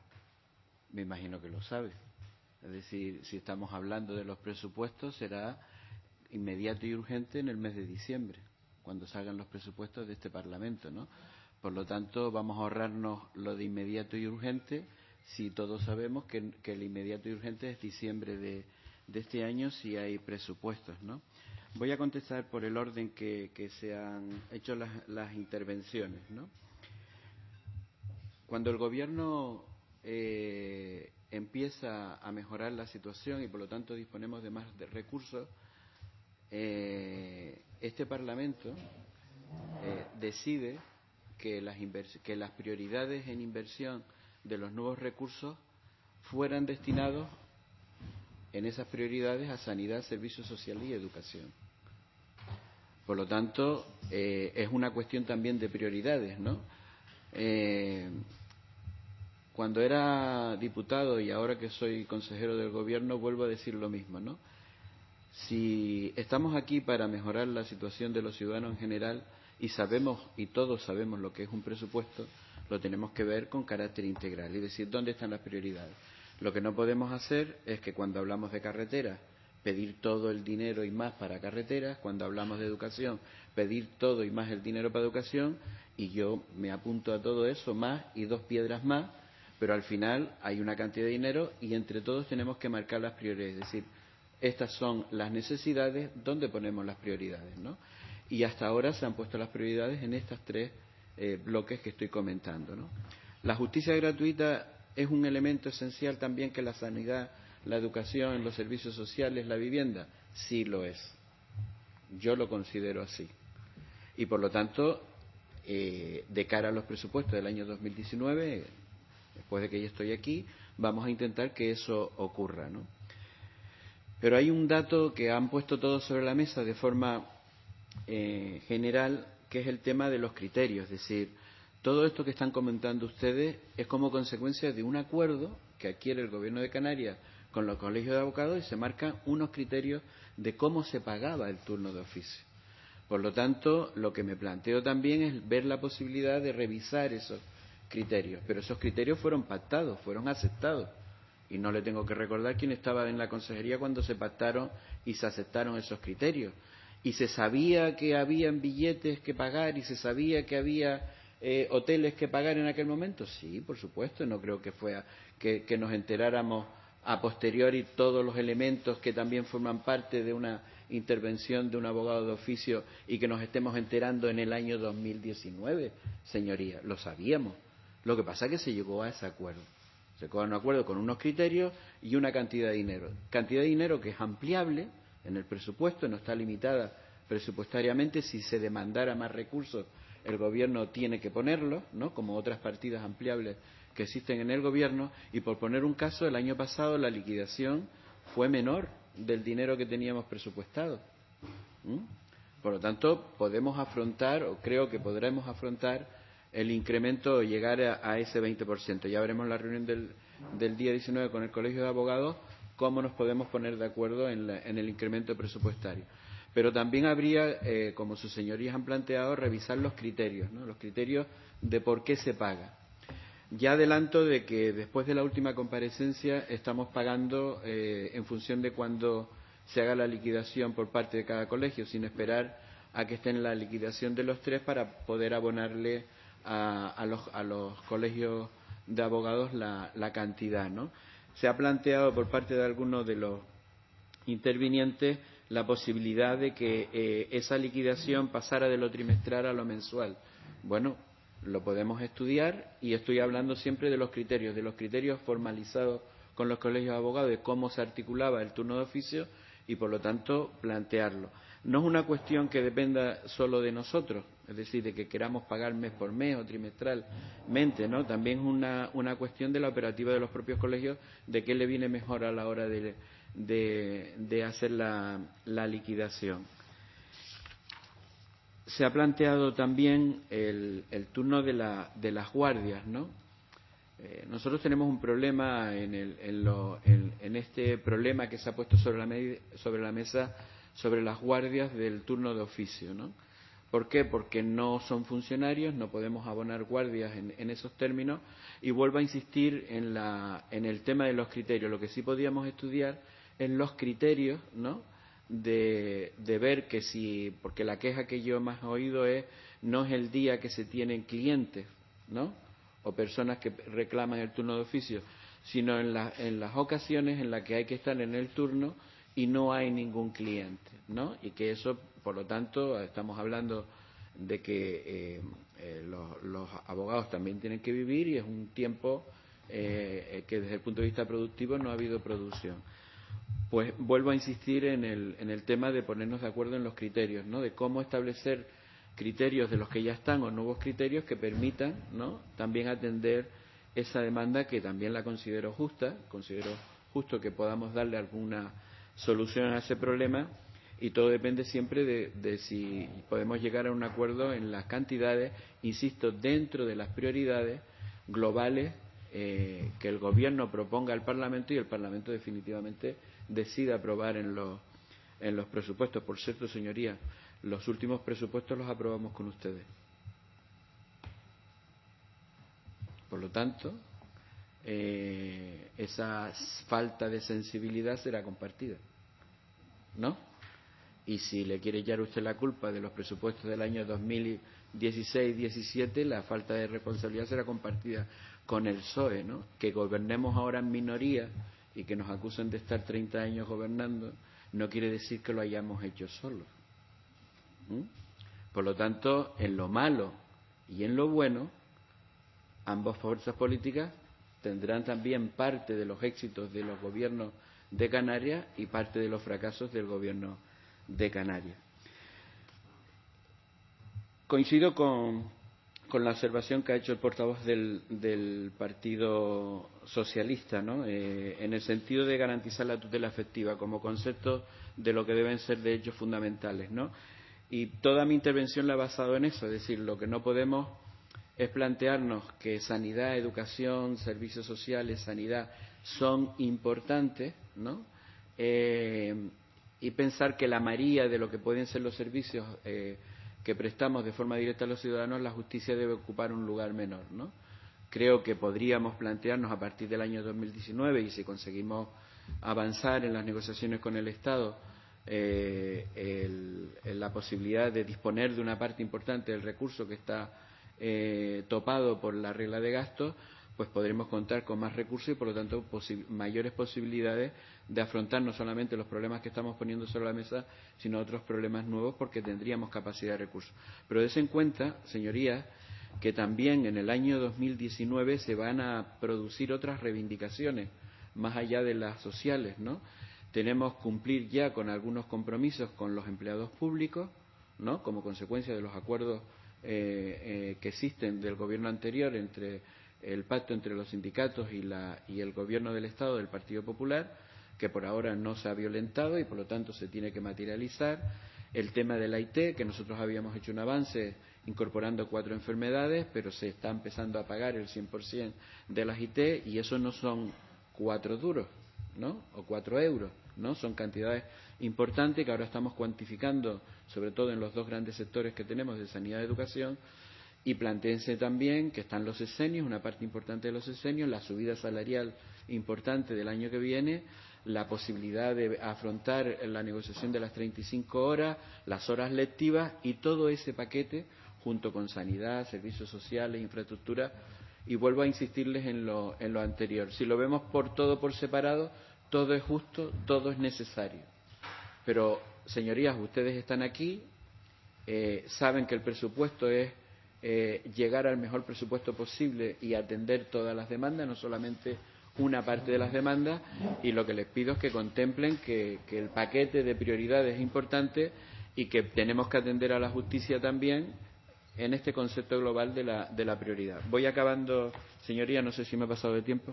Me imagino que lo sabe. Es decir, si estamos hablando de los presupuestos, será inmediato y urgente en el mes de diciembre, cuando salgan los presupuestos de este Parlamento, ¿no? Por lo tanto, vamos a ahorrarnos lo de inmediato y urgente, si todos sabemos que el inmediato y urgente es diciembre de este año, si hay presupuestos, ¿no? Voy a contestar por el orden que se han hecho las intervenciones, ¿no? Cuando el Gobierno empieza a mejorar la situación y por lo tanto disponemos de más recursos, este Parlamento decide que las prioridades en inversión de los nuevos recursos fueran destinados en esas prioridades a sanidad, servicios sociales y educación. Por lo tanto, es una cuestión también de prioridades, ¿no? Cuando era diputado y ahora que soy consejero del Gobierno vuelvo a decir lo mismo, ¿no? Si estamos aquí para mejorar la situación de los ciudadanos en general y sabemos, y todos sabemos lo que es un presupuesto, lo tenemos que ver con carácter integral, es decir, dónde están las prioridades. Lo que no podemos hacer es que cuando hablamos de carreteras, pedir todo el dinero y más para carreteras, cuando hablamos de educación, pedir todo y más el dinero para educación, y yo me apunto a todo eso, más y 2 piedras más, pero al final hay una cantidad de dinero y entre todos tenemos que marcar las prioridades, es decir, estas son las necesidades, ¿dónde ponemos las prioridades, ¿no? Y hasta ahora se han puesto las prioridades en estos 3 bloques que estoy comentando, ¿no? La justicia gratuita es un elemento esencial también que la sanidad, la educación, los servicios sociales, la vivienda. Sí lo es. Yo lo considero así. Y por lo tanto, de cara a los presupuestos del año 2019, después de que yo estoy aquí, vamos a intentar que eso ocurra, ¿no? Pero hay un dato que han puesto todos sobre la mesa de forma general, que es el tema de los criterios. Es decir, todo esto que están comentando ustedes es como consecuencia de un acuerdo que adquiere el Gobierno de Canarias con los colegios de abogados y se marcan unos criterios de cómo se pagaba el turno de oficio. Por lo tanto, lo que me planteo también es ver la posibilidad de revisar esos criterios. Pero esos criterios fueron pactados, fueron aceptados. Y no le tengo que recordar quién estaba en la consejería cuando se pactaron y se aceptaron esos criterios. Y se sabía que habían billetes que pagar y se sabía que había hoteles que pagar en aquel momento. Sí, por supuesto, no creo que fuera que nos enteráramos a posteriori todos los elementos que también forman parte de una intervención de un abogado de oficio y que nos estemos enterando en el año 2019, señoría, lo sabíamos. Lo que pasa es que se llegó a ese acuerdo. Se llegó a un acuerdo con unos criterios y una cantidad de dinero. Cantidad de dinero que es ampliable en el presupuesto, no está limitada presupuestariamente. Si se demandara más recursos, el Gobierno tiene que ponerlos, ¿no? Como otras partidas ampliables que existen en el Gobierno. Y por poner un caso, el año pasado la liquidación fue menor del dinero que teníamos presupuestado. Por lo tanto, podemos afrontar, o creo que podremos afrontar, el incremento o llegar a ese 20%. Ya veremos en la reunión del día 19 con el Colegio de Abogados cómo nos podemos poner de acuerdo en el incremento presupuestario. Pero también habría, como sus señorías han planteado, revisar los criterios, ¿no? Los criterios de por qué se paga. Ya adelanto de que después de la última comparecencia estamos pagando en función de cuando se haga la liquidación por parte de cada colegio, sin esperar a que esté en la liquidación de los 3 para poder abonarle a los colegios de abogados la cantidad, ¿no? Se ha planteado por parte de algunos de los intervinientes la posibilidad de que esa liquidación pasara de lo trimestral a lo mensual. Bueno, lo podemos estudiar y estoy hablando siempre de los criterios formalizados con los colegios de abogados, de cómo se articulaba el turno de oficio y, por lo tanto, plantearlo. No es una cuestión que dependa solo de nosotros, es decir, de que queramos pagar mes por mes o trimestralmente, ¿no? También es una cuestión de la operativa de los propios colegios, de qué le viene mejor a la hora de hacer la liquidación. Se ha planteado también el turno de las guardias, ¿no? Nosotros tenemos un problema en este problema que se ha puesto sobre la mesa sobre las guardias del turno de oficio, ¿no? ¿Por qué? Porque no son funcionarios, no podemos abonar guardias en esos términos, y vuelvo a insistir en el tema de los criterios. Lo que sí podíamos estudiar en los criterios, ¿no? De ver que si, porque la queja que yo más he oído no es el día que se tienen clientes, ¿no? O personas que reclaman el turno de oficio, sino en las ocasiones en las que hay que estar en el turno y no hay ningún cliente, ¿no? Y que eso, por lo tanto, estamos hablando de que los abogados también tienen que vivir y es un tiempo que desde el punto de vista productivo no ha habido producción. Pues vuelvo a insistir en el tema de ponernos de acuerdo en los criterios, ¿no? De cómo establecer criterios de los que ya están o nuevos criterios que permitan, ¿no? También atender esa demanda, que también la considero justa, considero justo que podamos darle alguna solución a ese problema, y todo depende siempre de si podemos llegar a un acuerdo en las cantidades, insisto, dentro de las prioridades globales que el Gobierno proponga al Parlamento y el Parlamento definitivamente decida aprobar en en los presupuestos. Por cierto, señorías, los últimos presupuestos los aprobamos con ustedes. Por lo tanto, esa falta de sensibilidad será compartida, ¿no? Y si le quiere echar usted la culpa de los presupuestos del año 2016-17, la falta de responsabilidad será compartida con el PSOE, ¿no? Que gobernemos ahora en minoría y que nos acusen de estar 30 años gobernando no quiere decir que lo hayamos hecho solos. Por lo tanto, en lo malo y en lo bueno, ambas fuerzas políticas tendrán también parte de los éxitos de los gobiernos de Canarias y parte de los fracasos del gobierno de Canarias. Coincido con la observación que ha hecho el portavoz del Partido Socialista, ¿no? En el sentido de garantizar la tutela efectiva como concepto de lo que deben ser derechos fundamentales, ¿no? Y toda mi intervención la he basado en eso, es decir, lo que no podemos es plantearnos que sanidad, educación, servicios sociales, sanidad son importantes, ¿no? Y pensar que la mayoría de lo que pueden ser los servicios que prestamos de forma directa a los ciudadanos, la justicia debe ocupar un lugar menor, ¿no? Creo que podríamos plantearnos a partir del año 2019, y si conseguimos avanzar en las negociaciones con el Estado, la posibilidad de disponer de una parte importante del recurso que está topado por la regla de gastos, pues podremos contar con más recursos y, por lo tanto, mayores posibilidades de afrontar no solamente los problemas que estamos poniendo sobre la mesa, sino otros problemas nuevos, porque tendríamos capacidad de recursos. Pero des en cuenta, señorías, que también en el año 2019 se van a producir otras reivindicaciones, más allá de las sociales, ¿no? Tenemos que cumplir ya con algunos compromisos con los empleados públicos, ¿no? Como consecuencia de los acuerdos que existen del gobierno anterior, entre el pacto entre los sindicatos y el gobierno del Estado del Partido Popular, que por ahora no se ha violentado y por lo tanto se tiene que materializar. El tema de la IT, que nosotros habíamos hecho un avance incorporando 4 enfermedades, pero se está empezando a pagar el 100% de las IT, y eso no son 4 duros, ¿no? O 4 euros, ¿no? Son cantidades importantes que ahora estamos cuantificando, sobre todo en los dos grandes sectores que tenemos de sanidad y educación. Y plantéense también que están los exenios, una parte importante de los exenios, la subida salarial importante del año que viene, la posibilidad de afrontar la negociación de las 35 horas, las horas lectivas y todo ese paquete, junto con sanidad, servicios sociales, infraestructura. Y vuelvo a insistirles en lo anterior. Si lo vemos por separado, todo es justo, todo es necesario. Pero, señorías, ustedes están aquí, saben que el presupuesto es llegar al mejor presupuesto posible y atender todas las demandas, no solamente una parte de las demandas, y lo que les pido es que contemplen que el paquete de prioridades es importante y que tenemos que atender a la justicia también en este concepto global de la prioridad. Voy acabando, señoría, no sé si me he pasado de tiempo.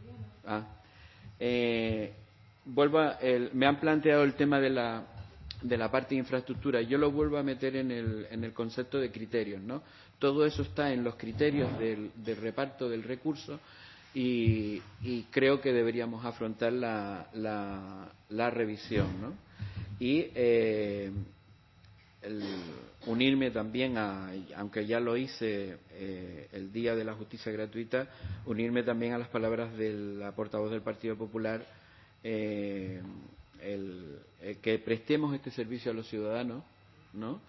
Me han planteado el tema de la parte de infraestructura. Yo lo vuelvo a meter en el concepto de criterios, ¿no? Todo eso está en los criterios del reparto del recurso y creo que deberíamos afrontar la revisión, ¿no? Y unirme también aunque ya lo hice el Día de la Justicia Gratuita, unirme también a las palabras de la portavoz del Partido Popular, que prestemos este servicio a los ciudadanos, ¿no?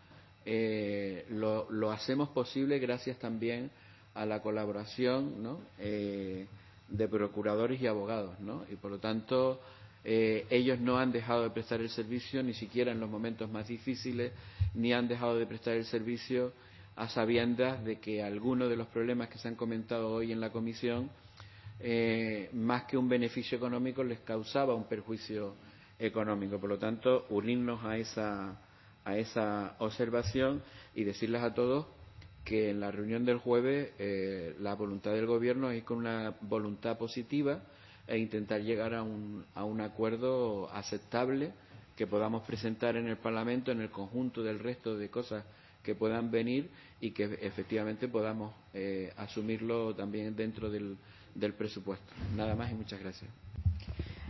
Lo hacemos posible gracias también a la colaboración, ¿no? De procuradores y abogados, ¿no? Y por lo tanto ellos no han dejado de prestar el servicio ni siquiera en los momentos más difíciles, ni han dejado de prestar el servicio a sabiendas de que algunos de los problemas que se han comentado hoy en la comisión, más que un beneficio económico, les causaba un perjuicio económico. Por lo tanto, unirnos a esa observación y decirles a todos que en la reunión del jueves la voluntad del Gobierno es con una voluntad positiva e intentar llegar a un acuerdo aceptable que podamos presentar en el Parlamento en el conjunto del resto de cosas que puedan venir y que efectivamente podamos asumirlo también dentro del presupuesto. Nada más y muchas gracias.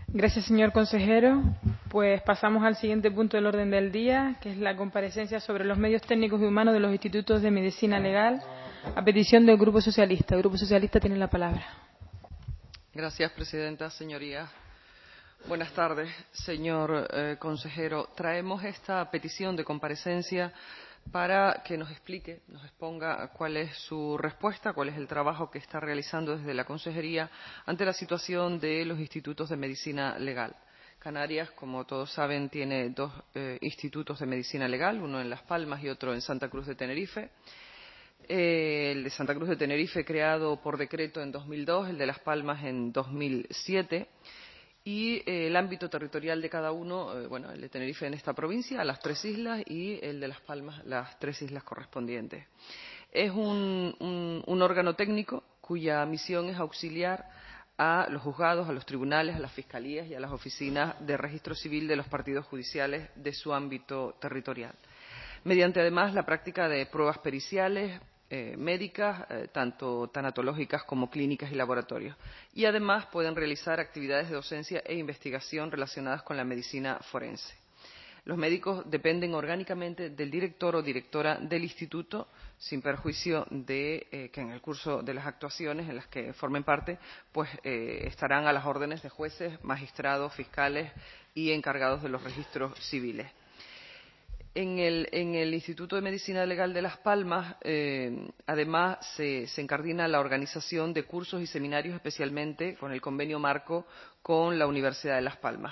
Gracias, señor consejero. Pues pasamos al siguiente punto del orden del día, que es la comparecencia sobre los medios técnicos y humanos de los institutos de medicina legal, a petición del Grupo Socialista. El Grupo Socialista tiene la palabra. Gracias, presidenta. Señorías, buenas tardes. Señor consejero, traemos esta petición de comparecencia para que nos explique, nos exponga cuál es su respuesta, cuál es el trabajo que está realizando desde la Consejería ante la situación de los institutos de medicina legal. Canarias, como todos saben, tiene dos institutos de medicina legal, uno en Las Palmas y otro en Santa Cruz de Tenerife. El de Santa Cruz de Tenerife creado por decreto en 2002, el de Las Palmas en 2007. Y el ámbito territorial de cada uno, bueno, el de Tenerife en esta provincia, las 3 islas, y el de Las Palmas, las 3 islas correspondientes. Es un órgano técnico cuya misión es auxiliar a los juzgados, a los tribunales, a las fiscalías y a las oficinas de registro civil de los partidos judiciales de su ámbito territorial. Mediante además la práctica de pruebas periciales, médicas, tanto tanatológicas como clínicas y laboratorios. Y además pueden realizar actividades de docencia e investigación relacionadas con la medicina forense. Los médicos dependen orgánicamente del director o directora del instituto, sin perjuicio de que en el curso de las actuaciones en las que formen parte, pues estarán a las órdenes de jueces, magistrados, fiscales y encargados de los registros civiles. En el Instituto de Medicina Legal de Las Palmas, además, se incardina la organización de cursos y seminarios, especialmente con el convenio marco con la Universidad de Las Palmas.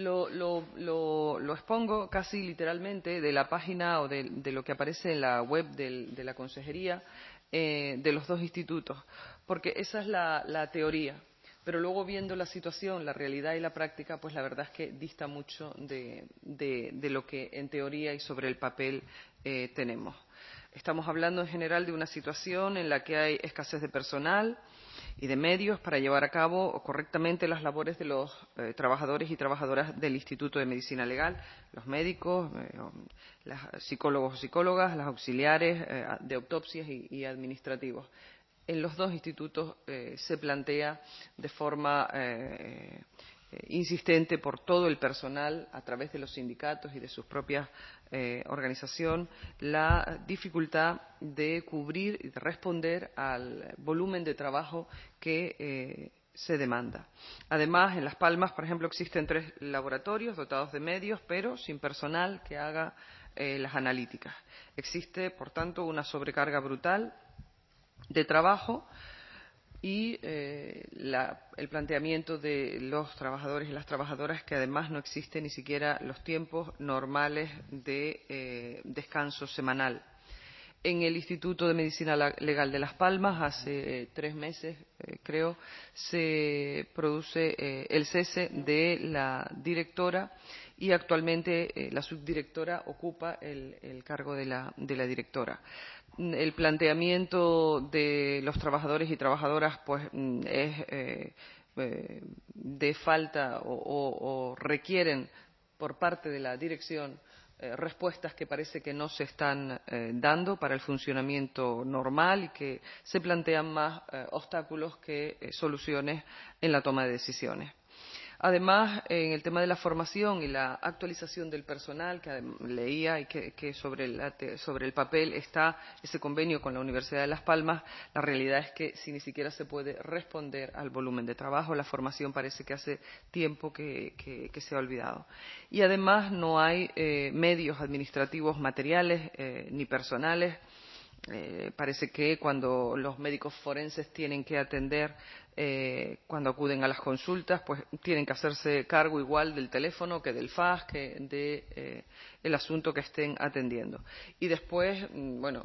Lo expongo casi literalmente de la página o de lo que aparece en la web de la Consejería de los dos institutos, porque esa es la teoría. Pero luego, viendo la situación, la realidad y la práctica, pues la verdad es que dista mucho de lo que en teoría y sobre el papel tenemos. Estamos hablando en general de una situación en la que hay escasez de personal y de medios para llevar a cabo correctamente las labores de los trabajadores y trabajadoras del Instituto de Medicina Legal, los médicos, los psicólogos o psicólogas, las auxiliares de autopsias y administrativos. En los dos institutos se plantea de forma insistente por todo el personal, a través de los sindicatos y de su propia organización, la dificultad de cubrir y de responder al volumen de trabajo que se demanda. Además, en Las Palmas, por ejemplo, existen 3 laboratorios dotados de medios, pero sin personal que haga las analíticas. Existe, por tanto, una sobrecarga brutal de trabajo y el planteamiento de los trabajadores y las trabajadoras, que además no existen ni siquiera los tiempos normales de descanso semanal. En el Instituto de Medicina Legal de Las Palmas, hace 3 meses, creo, se produce el cese de la directora y actualmente la subdirectora ocupa el cargo de la directora. El planteamiento de los trabajadores y trabajadoras pues es de falta o requieren por parte de la dirección respuestas que parece que no se están dando para el funcionamiento normal y que se plantean más obstáculos que soluciones en la toma de decisiones. Además, en el tema de la formación y la actualización del personal, que leía y que sobre el papel está ese convenio con la Universidad de Las Palmas, la realidad es que si ni siquiera se puede responder al volumen de trabajo, la formación parece que hace tiempo que se ha olvidado. Y además no hay medios administrativos materiales ni personales. Parece que cuando los médicos forenses tienen que atender, cuando acuden a las consultas, pues tienen que hacerse cargo igual del teléfono que del fax, que del asunto que estén atendiendo. Y después, bueno,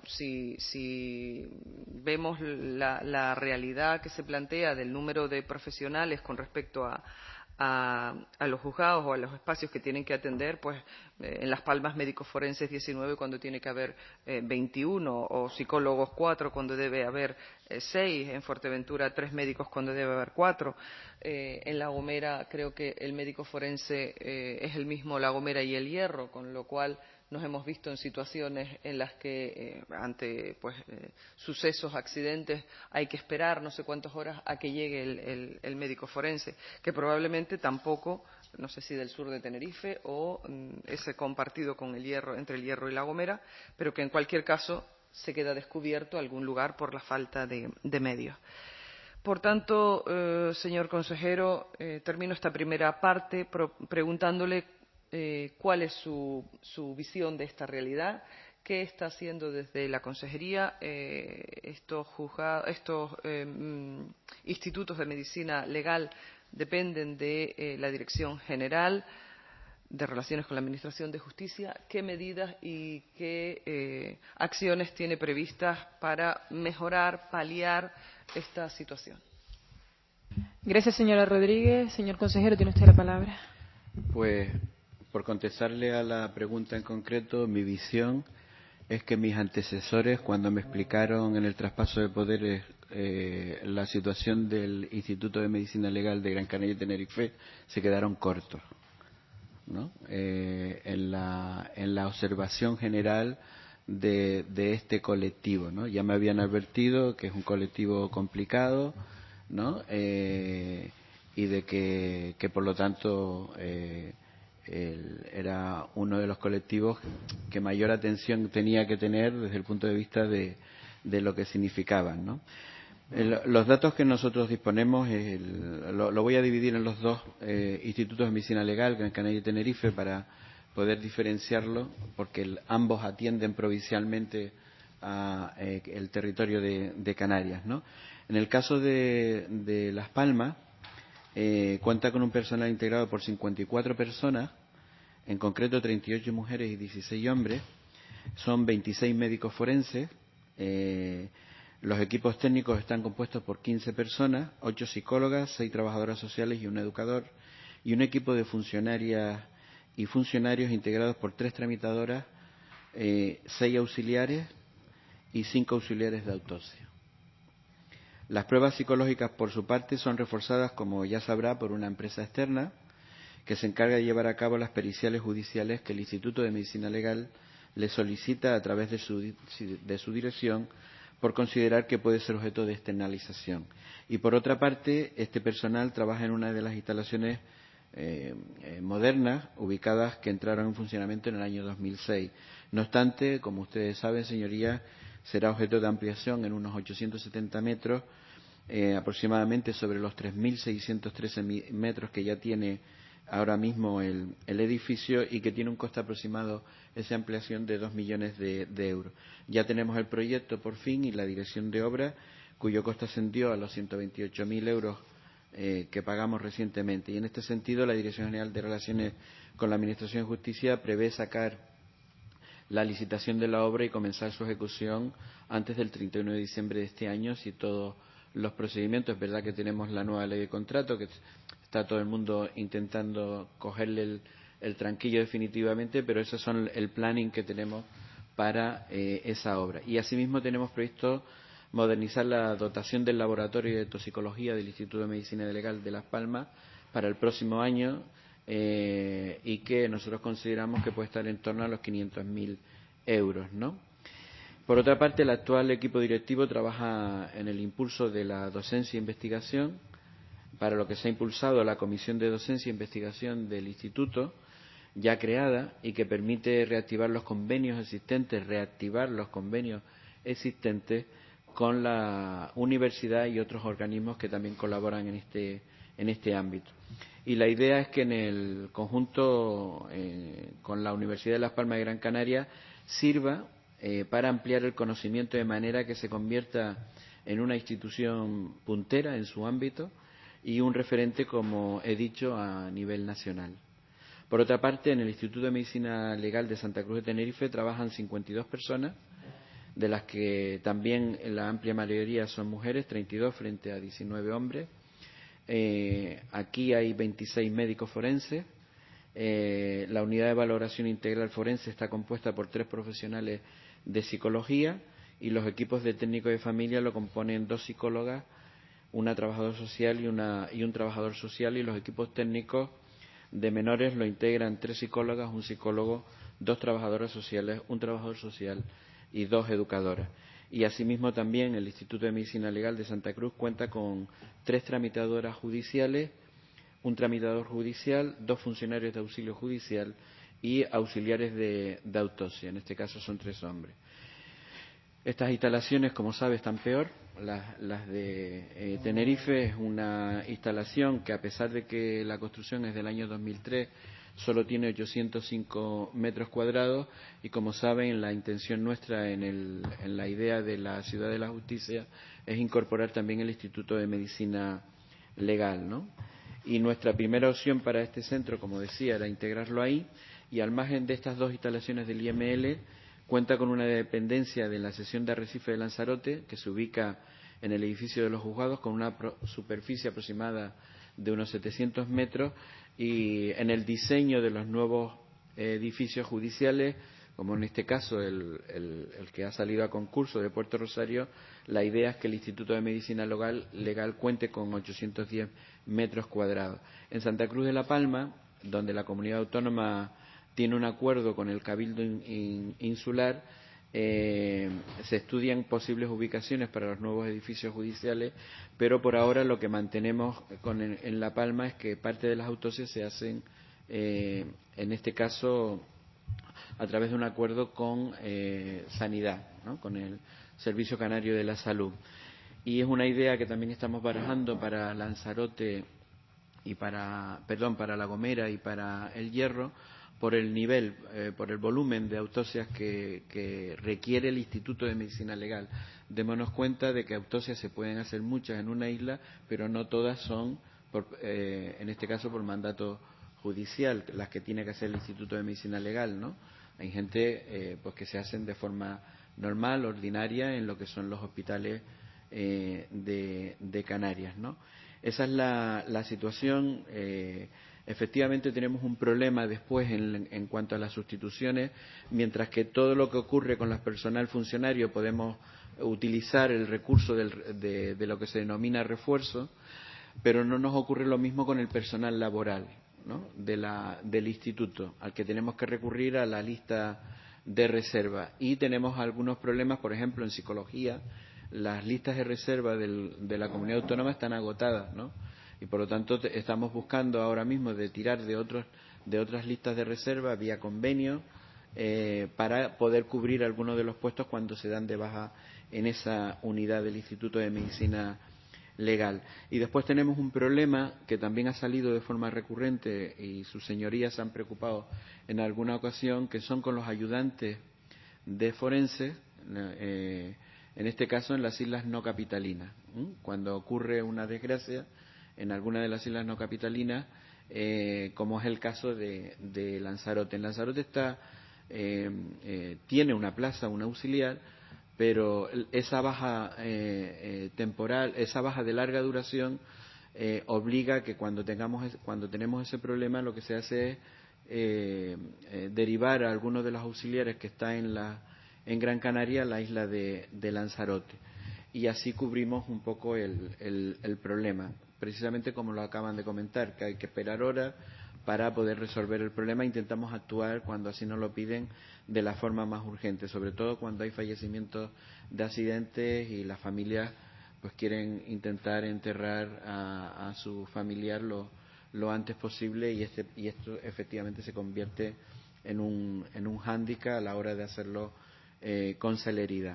si vemos la realidad que se plantea del número de profesionales con respecto a los juzgados o a los espacios que tienen que atender, pues en Las Palmas médicos forenses 19 cuando tiene que haber 21, o psicólogos 4 cuando debe haber 6, en Fuerteventura 3 médicos cuando debe haber 4. En La Gomera creo que el médico forense es el mismo La Gomera y El Hierro, con lo cual nos hemos visto en situaciones en las que ante sucesos, accidentes, hay que esperar no sé cuántas horas a que llegue el médico forense, que probablemente tampoco, no sé si del sur de Tenerife o ese compartido con el Hierro, entre el Hierro y La Gomera, pero que en cualquier caso se queda descubierto algún lugar por la falta de medios. Por tanto, señor consejero, termino esta primera parte preguntándole cuál es su visión de esta realidad, qué está haciendo desde la consejería estos institutos de medicina legal dependen de la Dirección General de Relaciones con la Administración de Justicia, qué medidas y qué acciones tiene previstas para mejorar, paliar esta situación. Gracias, señora Rodríguez. Señor consejero, tiene usted la palabra. Pues, por contestarle a la pregunta en concreto, mi visión es que mis antecesores, cuando me explicaron en el traspaso de poderes la situación del Instituto de Medicina Legal de Gran Canaria y Tenerife, se quedaron cortos, ¿no? En la observación general de este colectivo, ¿no? Ya me habían advertido que es un colectivo complicado, ¿no? Y de que por lo tanto era uno de los colectivos que mayor atención tenía que tener desde el punto de vista de lo que significaban, ¿no? Los datos que nosotros disponemos lo voy a dividir en los dos institutos de medicina legal, Gran Canaria y Tenerife, para poder diferenciarlo, porque ambos atienden provincialmente a el territorio de Canarias, ¿no? En el caso de Las Palmas, cuenta con un personal integrado por 54 personas, en concreto 38 mujeres y 16 hombres. Son 26 médicos forenses. Los equipos técnicos están compuestos por 15 personas, 8 psicólogas, 6 trabajadoras sociales y un educador, y un equipo de funcionarias y funcionarios integrados por 3 tramitadoras, 6 auxiliares y 5 auxiliares de autopsia. Las pruebas psicológicas, por su parte, son reforzadas, como ya sabrá, por una empresa externa que se encarga de llevar a cabo las periciales judiciales que el Instituto de Medicina Legal le solicita a través de su dirección, por considerar que puede ser objeto de externalización. Y por otra parte, este personal trabaja en una de las instalaciones modernas ubicadas que entraron en funcionamiento en el año 2006. No obstante, como ustedes saben, señorías, será objeto de ampliación en unos 870 metros, aproximadamente sobre los 3.613 metros que ya tiene ahora mismo el edificio, y que tiene un coste aproximado esa ampliación de 2 millones de euros. Ya tenemos el proyecto por fin y la dirección de obra, cuyo coste ascendió a los 128.000 euros que pagamos recientemente. Y en este sentido, la Dirección General de Relaciones con la Administración de Justicia prevé sacar la licitación de la obra y comenzar su ejecución antes del 31 de diciembre de este año, si todos los procedimientos. Es verdad que tenemos la nueva ley de contrato, que está todo el mundo intentando cogerle el tranquillo definitivamente, pero esos son el planning que tenemos para esa obra. Y asimismo tenemos previsto modernizar la dotación del laboratorio de toxicología del Instituto de Medicina Legal de Las Palmas para el próximo año, y que nosotros consideramos que puede estar en torno a los 500.000 euros, ¿no? Por otra parte, el actual equipo directivo trabaja en el impulso de la docencia e investigación, para lo que se ha impulsado la Comisión de Docencia e Investigación del Instituto, ya creada, y que permite reactivar los convenios existentes con la universidad y otros organismos que también colaboran en este ámbito. Y la idea es que en el conjunto con la Universidad de Las Palmas de Gran Canaria sirva para ampliar el conocimiento de manera que se convierta en una institución puntera en su ámbito y un referente, como he dicho, a nivel nacional. Por otra parte, en el Instituto de Medicina Legal de Santa Cruz de Tenerife trabajan 52 personas, de las que también la amplia mayoría son mujeres, 32 frente a 19 hombres. Aquí hay 26 médicos forenses. La unidad de valoración integral forense está compuesta por 3 profesionales de psicología, y los equipos de técnico de familia lo componen 2 psicólogas, una trabajadora social y un trabajador social, y los equipos técnicos de menores lo integran 3 psicólogas, un psicólogo, 2 trabajadoras sociales, un trabajador social y 2 educadoras. Y asimismo también el Instituto de Medicina Legal de Santa Cruz cuenta con 3 tramitadoras judiciales, un tramitador judicial, 2 funcionarios de auxilio judicial y auxiliares de autopsia. En este caso son 3 hombres. Estas instalaciones, como sabe, están peor. Las de Tenerife es una instalación que, a pesar de que la construcción es del año 2003, solo tiene 805 metros cuadrados y, como saben, la intención nuestra en la idea de la Ciudad de la Justicia es incorporar también el Instituto de Medicina Legal, ¿no? Y nuestra primera opción para este centro, como decía, era integrarlo ahí, y al margen de estas 2 instalaciones del IML, cuenta con una dependencia de la sección de Arrecife de Lanzarote, que se ubica en el edificio de los juzgados, con una superficie aproximada de unos 700 metros, y en el diseño de los nuevos edificios judiciales, como en este caso el que ha salido a concurso de Puerto Rosario, la idea es que el Instituto de Medicina Legal cuente con 810 metros cuadrados. En Santa Cruz de la Palma, donde la comunidad autónoma tiene un acuerdo con el Cabildo Insular, se estudian posibles ubicaciones para los nuevos edificios judiciales, pero por ahora lo que mantenemos en La Palma es que parte de las autopsias se hacen, en este caso, a través de un acuerdo con Sanidad, ¿no?, con el Servicio Canario de la Salud. Y es una idea que también estamos barajando para Lanzarote y para La Gomera y para El Hierro, por el nivel, por el volumen de autopsias que requiere el Instituto de Medicina Legal. Démonos cuenta de que autopsias se pueden hacer muchas en una isla, pero no todas son, en este caso, por mandato judicial, las que tiene que hacer el Instituto de Medicina Legal, ¿no? Hay gente pues que se hacen de forma normal, ordinaria, en lo que son los hospitales de Canarias, ¿no? Esa es la situación. Efectivamente tenemos un problema después en cuanto a las sustituciones, mientras que todo lo que ocurre con el personal funcionario podemos utilizar el recurso de lo que se denomina refuerzo, pero no nos ocurre lo mismo con el personal laboral, ¿no?, del instituto, al que tenemos que recurrir a la lista de reserva. Y tenemos algunos problemas, por ejemplo, en psicología, las listas de reserva de la comunidad autónoma están agotadas, ¿no? Y por lo tanto estamos buscando ahora mismo de tirar de otras listas de reserva vía convenio para poder cubrir algunos de los puestos cuando se dan de baja en esa unidad del Instituto de Medicina Legal. Y después tenemos un problema que también ha salido de forma recurrente y sus señorías se han preocupado en alguna ocasión, que son con los ayudantes de forenses, en este caso en las islas no capitalinas. Cuando ocurre una desgracia en alguna de las islas no capitalinas, como es el caso de Lanzarote. En Lanzarote tiene una plaza, un auxiliar, pero esa baja temporal, esa baja de larga duración, obliga que cuando tenemos ese problema, lo que se hace es derivar a algunos de los auxiliares que está en Gran Canaria a la isla de Lanzarote. Y así cubrimos un poco el problema, precisamente como lo acaban de comentar, que hay que esperar horas para poder resolver el problema. Intentamos actuar cuando así nos lo piden de la forma más urgente, sobre todo cuando hay fallecimientos de accidentes y las familias pues quieren intentar enterrar a su familiar lo antes posible, y esto efectivamente se convierte en un hándicap a la hora de hacerlo con celeridad.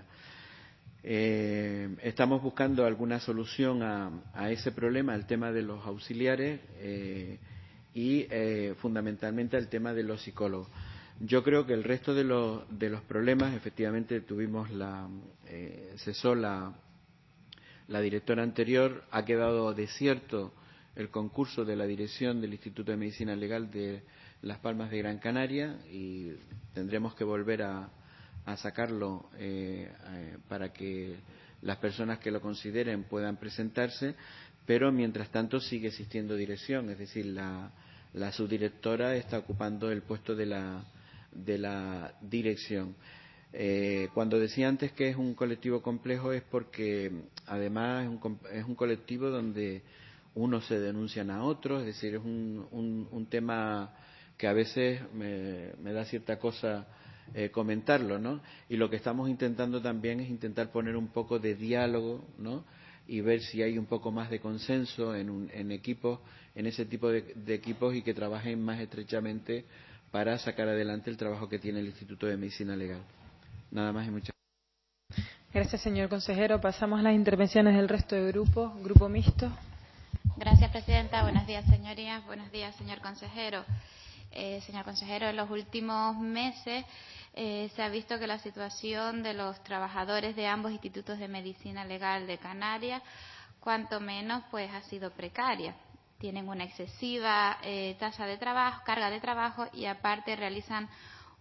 Estamos buscando alguna solución a ese problema, al tema de los auxiliares y fundamentalmente al tema de los psicólogos. Yo creo que el resto de los problemas, efectivamente tuvimos cesó la directora anterior, ha quedado desierto el concurso de la dirección del Instituto de Medicina Legal de Las Palmas de Gran Canaria, y tendremos que volver a sacarlo para que las personas que lo consideren puedan presentarse, pero mientras tanto sigue existiendo dirección, es decir, la subdirectora está ocupando el puesto de la dirección. Cuando decía antes que es un colectivo complejo es porque además es un colectivo donde unos se denuncian a otros, es decir, es un tema que a veces me da cierta cosa comentarlo, ¿no? Y lo que estamos intentando también es intentar poner un poco de diálogo, ¿no? Y ver si hay un poco más de consenso en equipos, en ese tipo de equipos, y que trabajen más estrechamente para sacar adelante el trabajo que tiene el Instituto de Medicina Legal. Nada más y muchas gracias. Gracias, señor consejero. Pasamos a las intervenciones del resto de grupos. Grupo mixto. Gracias, presidenta. Buenos días, señorías. Buenos días, señor consejero. Señor consejero, en los últimos meses se ha visto que la situación de los trabajadores de ambos institutos de medicina legal de Canarias, cuanto menos, pues ha sido precaria. Tienen una excesiva tasa de trabajo, carga de trabajo, y aparte realizan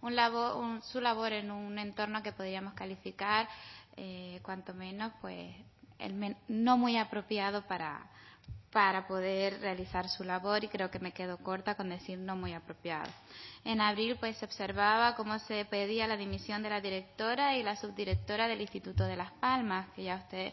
su labor en un entorno que podríamos calificar, cuanto menos, pues no muy apropiado para poder realizar su labor, y creo que me quedo corta con decir no muy apropiado. En abril, pues, se observaba cómo se pedía la dimisión de la directora y la subdirectora del Instituto de Las Palmas, que ya usted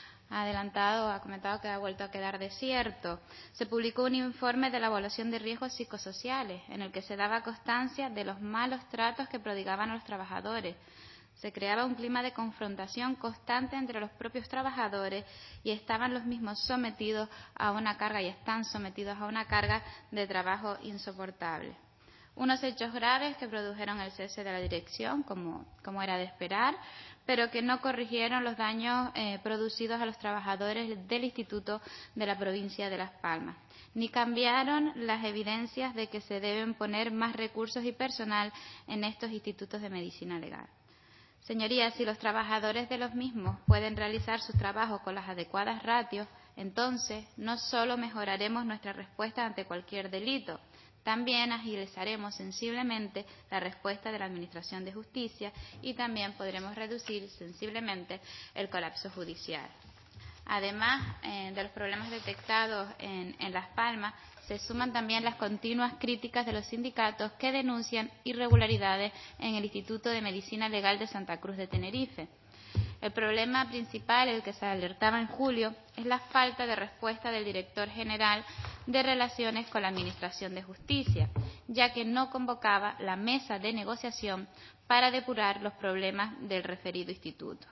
ha comentado que ha vuelto a quedar desierto. Se publicó un informe de la evaluación de riesgos psicosociales, en el que se daba constancia de los malos tratos que prodigaban a los trabajadores. Se creaba un clima de confrontación constante entre los propios trabajadores, y estaban los mismos sometidos a una carga, y están sometidos a una carga de trabajo insoportable. Unos hechos graves que produjeron el cese de la dirección, como era de esperar, pero que no corrigieron los daños producidos a los trabajadores del Instituto de la provincia de Las Palmas, ni cambiaron las evidencias de que se deben poner más recursos y personal en estos institutos de medicina legal. Señorías, si los trabajadores de los mismos pueden realizar sus trabajos con las adecuadas ratios, entonces no solo mejoraremos nuestra respuesta ante cualquier delito, también agilizaremos sensiblemente la respuesta de la Administración de Justicia, y también podremos reducir sensiblemente el colapso judicial. Además de los problemas detectados en Las Palmas, se suman también las continuas críticas de los sindicatos que denuncian irregularidades en el Instituto de Medicina Legal de Santa Cruz de Tenerife. El problema principal, el que se alertaba en julio, es la falta de respuesta del director general de Relaciones con la Administración de Justicia, ya que no convocaba la mesa de negociación para depurar los problemas del referido instituto.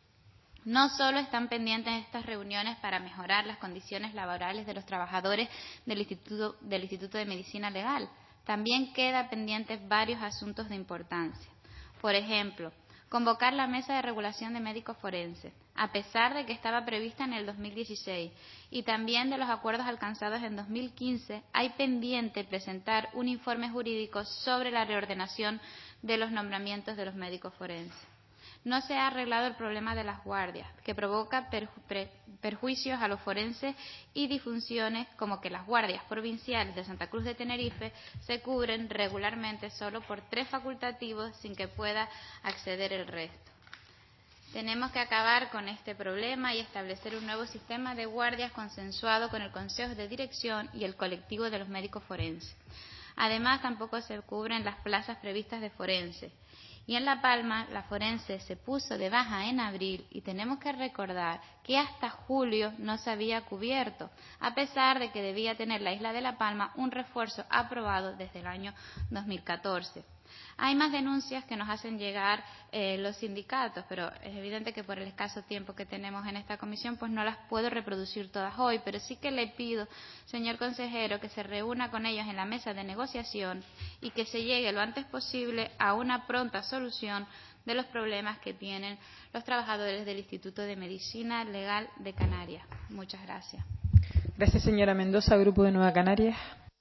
No solo están pendientes estas reuniones para mejorar las condiciones laborales de los trabajadores del Instituto de Medicina Legal, también quedan pendientes varios asuntos de importancia. Por ejemplo, convocar la mesa de regulación de médicos forenses, a pesar de que estaba prevista en el 2016, y también de los acuerdos alcanzados en 2015, hay pendiente presentar un informe jurídico sobre la reordenación de los nombramientos de los médicos forenses. No se ha arreglado el problema de las guardias, que provoca perjuicios a los forenses y disfunciones, como que las guardias provinciales de Santa Cruz de Tenerife se cubren regularmente solo por 3 facultativos, sin que pueda acceder el resto. Tenemos que acabar con este problema y establecer un nuevo sistema de guardias consensuado con el Consejo de Dirección y el colectivo de los médicos forenses. Además, tampoco se cubren las plazas previstas de forenses. Y en La Palma, la forense se puso de baja en abril, y tenemos que recordar que hasta julio no se había cubierto, a pesar de que debía tener la isla de La Palma un refuerzo aprobado desde el año 2014. Hay más denuncias que nos hacen llegar los sindicatos, pero es evidente que por el escaso tiempo que tenemos en esta comisión, pues no las puedo reproducir todas hoy, pero sí que le pido, señor consejero, que se reúna con ellos en la mesa de negociación y que se llegue lo antes posible a una pronta solución de los problemas que tienen los trabajadores del Instituto de Medicina Legal de Canarias. Muchas gracias. Gracias, señora Mendoza, Grupo de Nueva Canarias.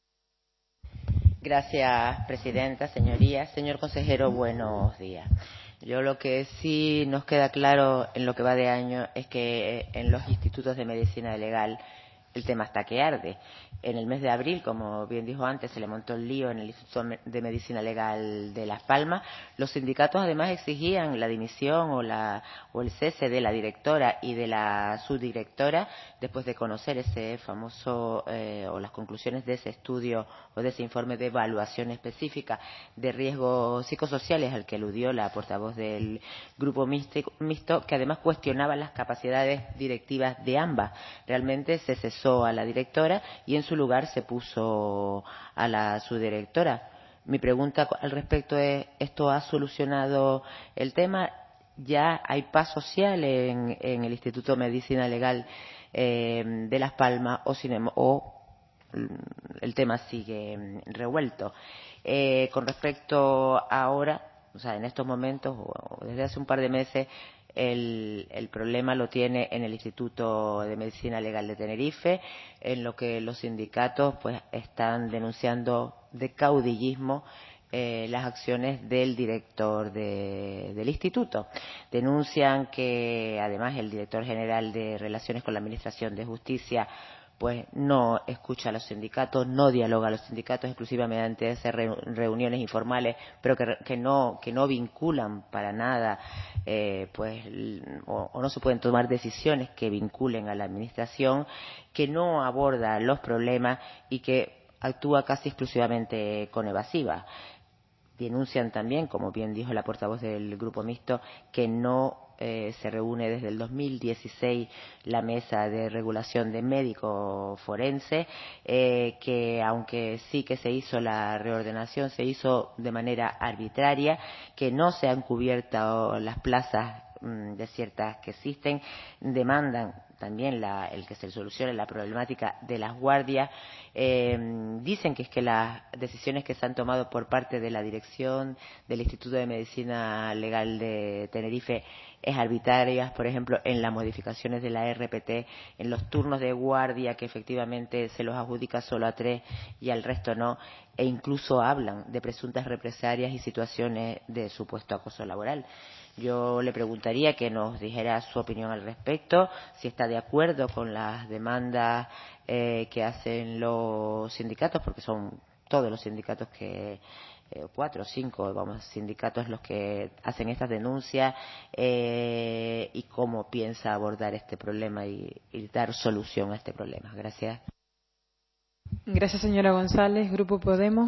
Gracias, presidenta, señorías. Señor consejero, buenos días. Yo lo que sí nos queda claro en lo que va de año es que en los institutos de medicina legal el tema está que arde. En el mes de abril, como bien dijo antes, se le montó el lío en el Instituto de Medicina Legal de Las Palmas. Los sindicatos además exigían la dimisión o el cese de la directora y de la subdirectora después de conocer ese famoso o las conclusiones de ese estudio o de ese informe de evaluación específica de riesgos psicosociales al que aludió la portavoz del grupo mixto, que además cuestionaba las capacidades directivas de ambas. Realmente se cesó a la directora y en su lugar se puso a la subdirectora. Mi pregunta al respecto es, ¿esto ha solucionado el tema? ¿Ya hay paz social en el Instituto de Medicina Legal de Las Palmas o el tema sigue revuelto? Con respecto a ahora, o sea, en estos momentos o desde hace un par de meses, el problema lo tiene en el Instituto de Medicina Legal de Tenerife, en lo que los sindicatos pues están denunciando de caudillismo las acciones del director del instituto. Denuncian que además el director general de Relaciones con la Administración de Justicia pues no escucha a los sindicatos, no dialoga a los sindicatos, exclusivamente hace reuniones informales, pero que no vinculan para nada, pues, o no se pueden tomar decisiones que vinculen a la administración, que no aborda los problemas y que actúa casi exclusivamente con evasivas. Denuncian también, como bien dijo la portavoz del Grupo Mixto, que no se reúne desde el 2016 la mesa de regulación de médico forense, que aunque sí que se hizo la reordenación, se hizo de manera arbitraria, que no se han cubierto las plazas desiertas que existen, demandan también el que se solucione la problemática de las guardias. Dicen que es que las decisiones que se han tomado por parte de la dirección del Instituto de Medicina Legal de Tenerife es arbitrarias, por ejemplo, en las modificaciones de la RPT, en los turnos de guardia que efectivamente se los adjudica solo a 3 y al resto no, e incluso hablan de presuntas represalias y situaciones de supuesto acoso laboral. Yo le preguntaría que nos dijera su opinión al respecto, si está de acuerdo con las demandas que hacen los sindicatos, porque son todos los sindicatos que 4 o 5 sindicatos los que hacen estas denuncias, y cómo piensa abordar este problema y dar solución a este problema. Gracias. Gracias, señora González. Grupo Podemos.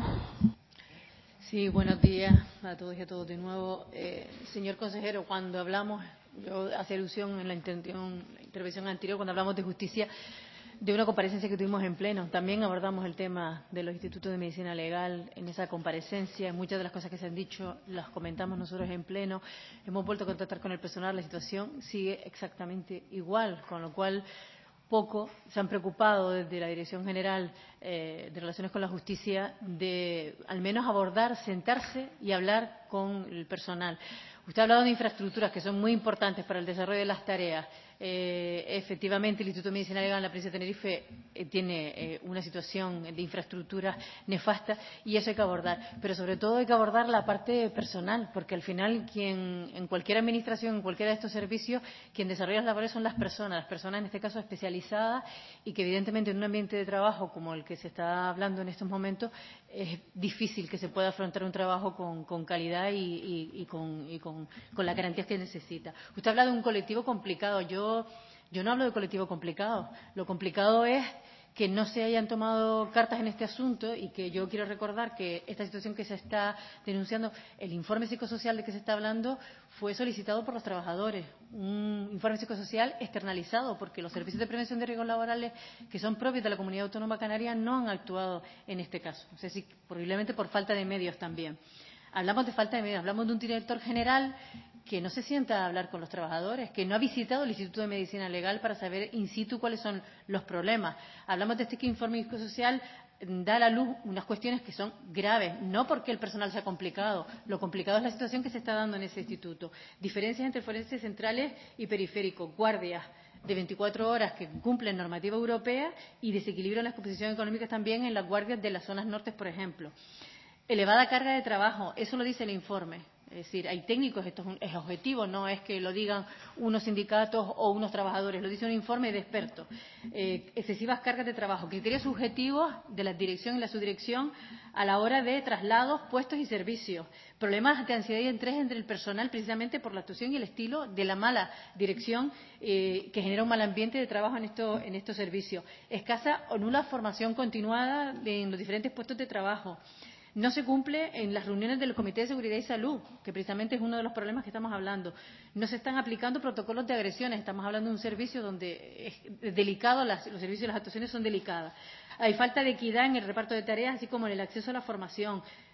Sí, buenos días a todos y a todos de nuevo. Señor consejero, cuando hablamos, yo hacía alusión en la intervención anterior, cuando hablamos de justicia, de una comparecencia que tuvimos en pleno. También abordamos el tema de los institutos de medicina legal en esa comparecencia. Muchas de las cosas que se han dicho las comentamos nosotros en pleno. Hemos vuelto a contactar con el personal. La situación sigue exactamente igual, con lo cual poco se han preocupado desde la Dirección General de Relaciones con la Justicia de al menos abordar, sentarse y hablar con el personal. Usted ha hablado de infraestructuras que son muy importantes para el desarrollo de las tareas. Efectivamente, el Instituto de Medicina Legal en la provincia de Tenerife tiene una situación de infraestructuras nefasta y eso hay que abordar. Pero sobre todo hay que abordar la parte personal, porque al final en cualquier administración, en cualquiera de estos servicios, quien desarrolla las labores son las personas en este caso especializadas, y que evidentemente en un ambiente de trabajo como el que se está hablando en estos momentos es difícil que se pueda afrontar un trabajo con calidad y con las garantías que necesita. Usted habla de un colectivo complicado. Yo no hablo de colectivo complicado. Lo complicado es que no se hayan tomado cartas en este asunto, y que yo quiero recordar que esta situación que se está denunciando, el informe psicosocial de que se está hablando, fue solicitado por los trabajadores. Un informe psicosocial externalizado, porque los servicios de prevención de riesgos laborales que son propios de la Comunidad Autónoma Canaria no han actuado en este caso. O sea, sí, posiblemente por falta de medios también. Hablamos de falta de medios, hablamos de un director general que no se sienta a hablar con los trabajadores, que no ha visitado el Instituto de Medicina Legal para saber in situ cuáles son los problemas. Hablamos de este informe psicosocial, da a la luz unas cuestiones que son graves, no porque el personal sea complicado, lo complicado es la situación que se está dando en ese instituto. Diferencias entre forenses centrales y periféricos, guardias de 24 horas que cumplen normativa europea y desequilibrio en las composiciones económicas también en las guardias de las zonas nortes, por ejemplo. Elevada carga de trabajo, eso lo dice el informe. Es decir, hay técnicos, esto es objetivo, no es que lo digan unos sindicatos o unos trabajadores, lo dice un informe de expertos. Excesivas cargas de trabajo, criterios subjetivos de la dirección y la subdirección a la hora de traslados, puestos y servicios. Problemas de ansiedad y estrés entre el personal, precisamente por la actuación y el estilo de la mala dirección que genera un mal ambiente de trabajo en estos servicios. Escasa o nula formación continuada en los diferentes puestos de trabajo. No se cumple en las reuniones del Comité de Seguridad y Salud, que precisamente es uno de los problemas que estamos hablando. No se están aplicando protocolos de agresiones. Estamos hablando de un servicio donde es delicado, los servicios y las actuaciones son delicadas. Hay falta de equidad en el reparto de tareas, así como en el acceso a la formación.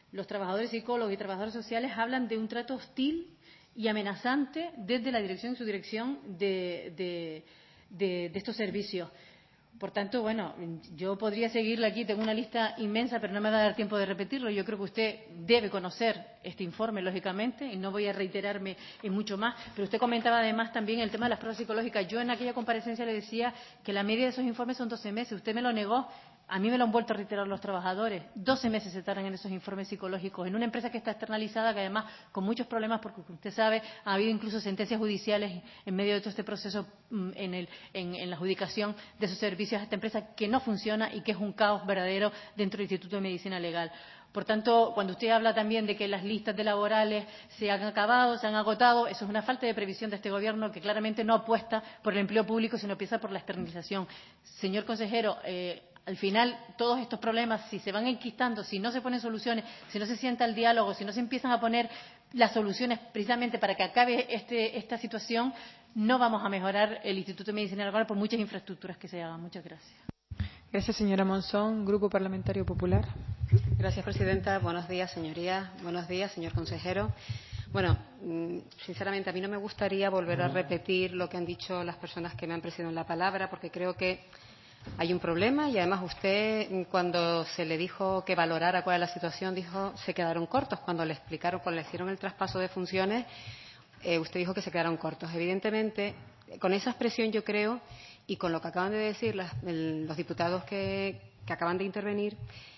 los trabajadores psicólogos y trabajadores sociales hablan de un trato hostil y amenazante desde la dirección y subdirección de estos servicios. Por tanto, bueno, yo podría seguirle aquí, tengo una lista inmensa, pero no me va a dar tiempo de repetirlo. Yo creo que usted debe conocer este informe, lógicamente, y no voy a reiterarme en mucho más. Pero usted comentaba además también el tema de las pruebas psicológicas. Yo en aquella comparecencia le decía que la media de esos informes son 12 meses. Usted me lo negó. A mí me lo han vuelto a reiterar los trabajadores. 12 meses se tardan en esos informes psicológicos. En una empresa que está externalizada, que además con muchos problemas, porque usted sabe, ha habido incluso sentencias judiciales en medio de todo este proceso en la adjudicación de esos servicios a esta empresa que no funciona y que es un caos verdadero dentro del Instituto de Medicina Legal. Por tanto, cuando usted habla también de que las listas de laborales se han acabado, se han agotado, eso es una falta de previsión de este Gobierno que claramente no apuesta por el empleo público, sino apuesta por la externalización. Señor consejero, al final, todos estos problemas, si se van enquistando, si no se ponen soluciones, si no se sienta el diálogo, si no se empiezan a poner las soluciones precisamente para que acabe esta situación, no vamos a mejorar el Instituto de Medicina Legal por muchas infraestructuras que se hagan. Muchas gracias. Gracias, señora Monzón. Grupo Parlamentario Popular. Gracias, presidenta. Buenos días, señorías. Buenos días, señor consejero. Bueno, sinceramente, a mí no me gustaría volver a repetir lo que han dicho las personas que me han precedido en la palabra, porque creo que hay un problema y además usted, cuando se le dijo que valorara cuál era la situación, dijo se quedaron cortos. Cuando le explicaron, cuando le hicieron el traspaso de funciones, usted dijo que se quedaron cortos. Evidentemente, con esa expresión yo creo, y con lo que acaban de decir los diputados que acaban de intervenir,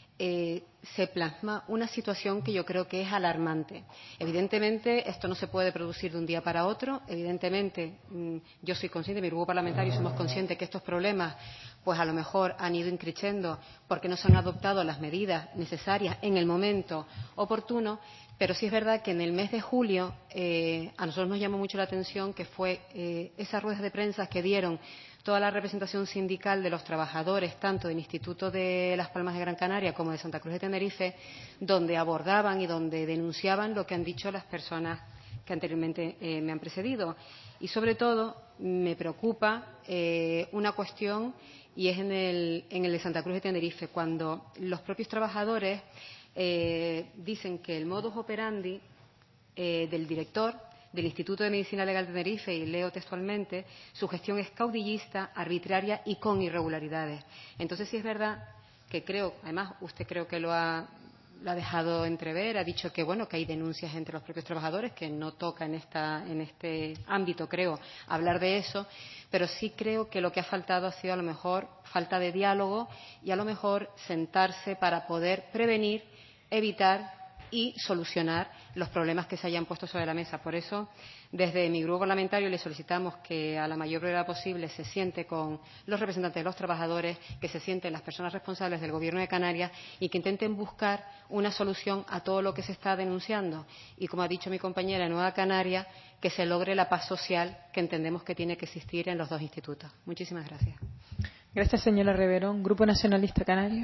se plasma una situación que yo creo que es alarmante. Evidentemente, esto no se puede producir de un día para otro. Evidentemente, yo soy consciente, mi grupo parlamentario somos conscientes que estos problemas, pues a lo mejor han ido increciendo porque no se han adoptado las medidas necesarias en el momento oportuno, pero sí es verdad que en el mes de julio a nosotros nos llamó mucho la atención que fue esas ruedas de prensa que dieron toda la representación sindical de los trabajadores, tanto del Instituto de Las Palmas de Gran Canaria como de Santa Cruz de Tenerife, donde abordaban y donde denunciaban lo que han dicho las personas que anteriormente me han precedido. Y, sobre todo, me preocupa una cuestión, y es en el de Santa Cruz de Tenerife, cuando los propios trabajadores dicen que el modus operandi del director del Instituto de Medicina Legal de Tenerife, y leo textualmente, su gestión es caudillista, arbitraria y con irregularidades. Entonces, sí es verdad que creo, además usted creo que lo ha dejado entrever, ha dicho que bueno, que hay denuncias entre los propios trabajadores, que no toca en este ámbito, creo, hablar de eso, pero sí creo que lo que ha faltado ha sido a lo mejor falta de diálogo y a lo mejor sentarse para poder prevenir, evitar y solucionar los problemas que se hayan puesto sobre la mesa. Por eso, desde mi grupo parlamentario le solicitamos que a la mayor brevedad posible se siente con los representantes de los trabajadores, que se sienten las personas responsables del Gobierno de Canarias y que intenten buscar una solución a todo lo que se está denunciando. Y, como ha dicho mi compañera en Nueva Canaria, que se logre la paz social que entendemos que tiene que existir en los dos institutos. Muchísimas gracias. Gracias, señora Reverón. Grupo Nacionalista Canario.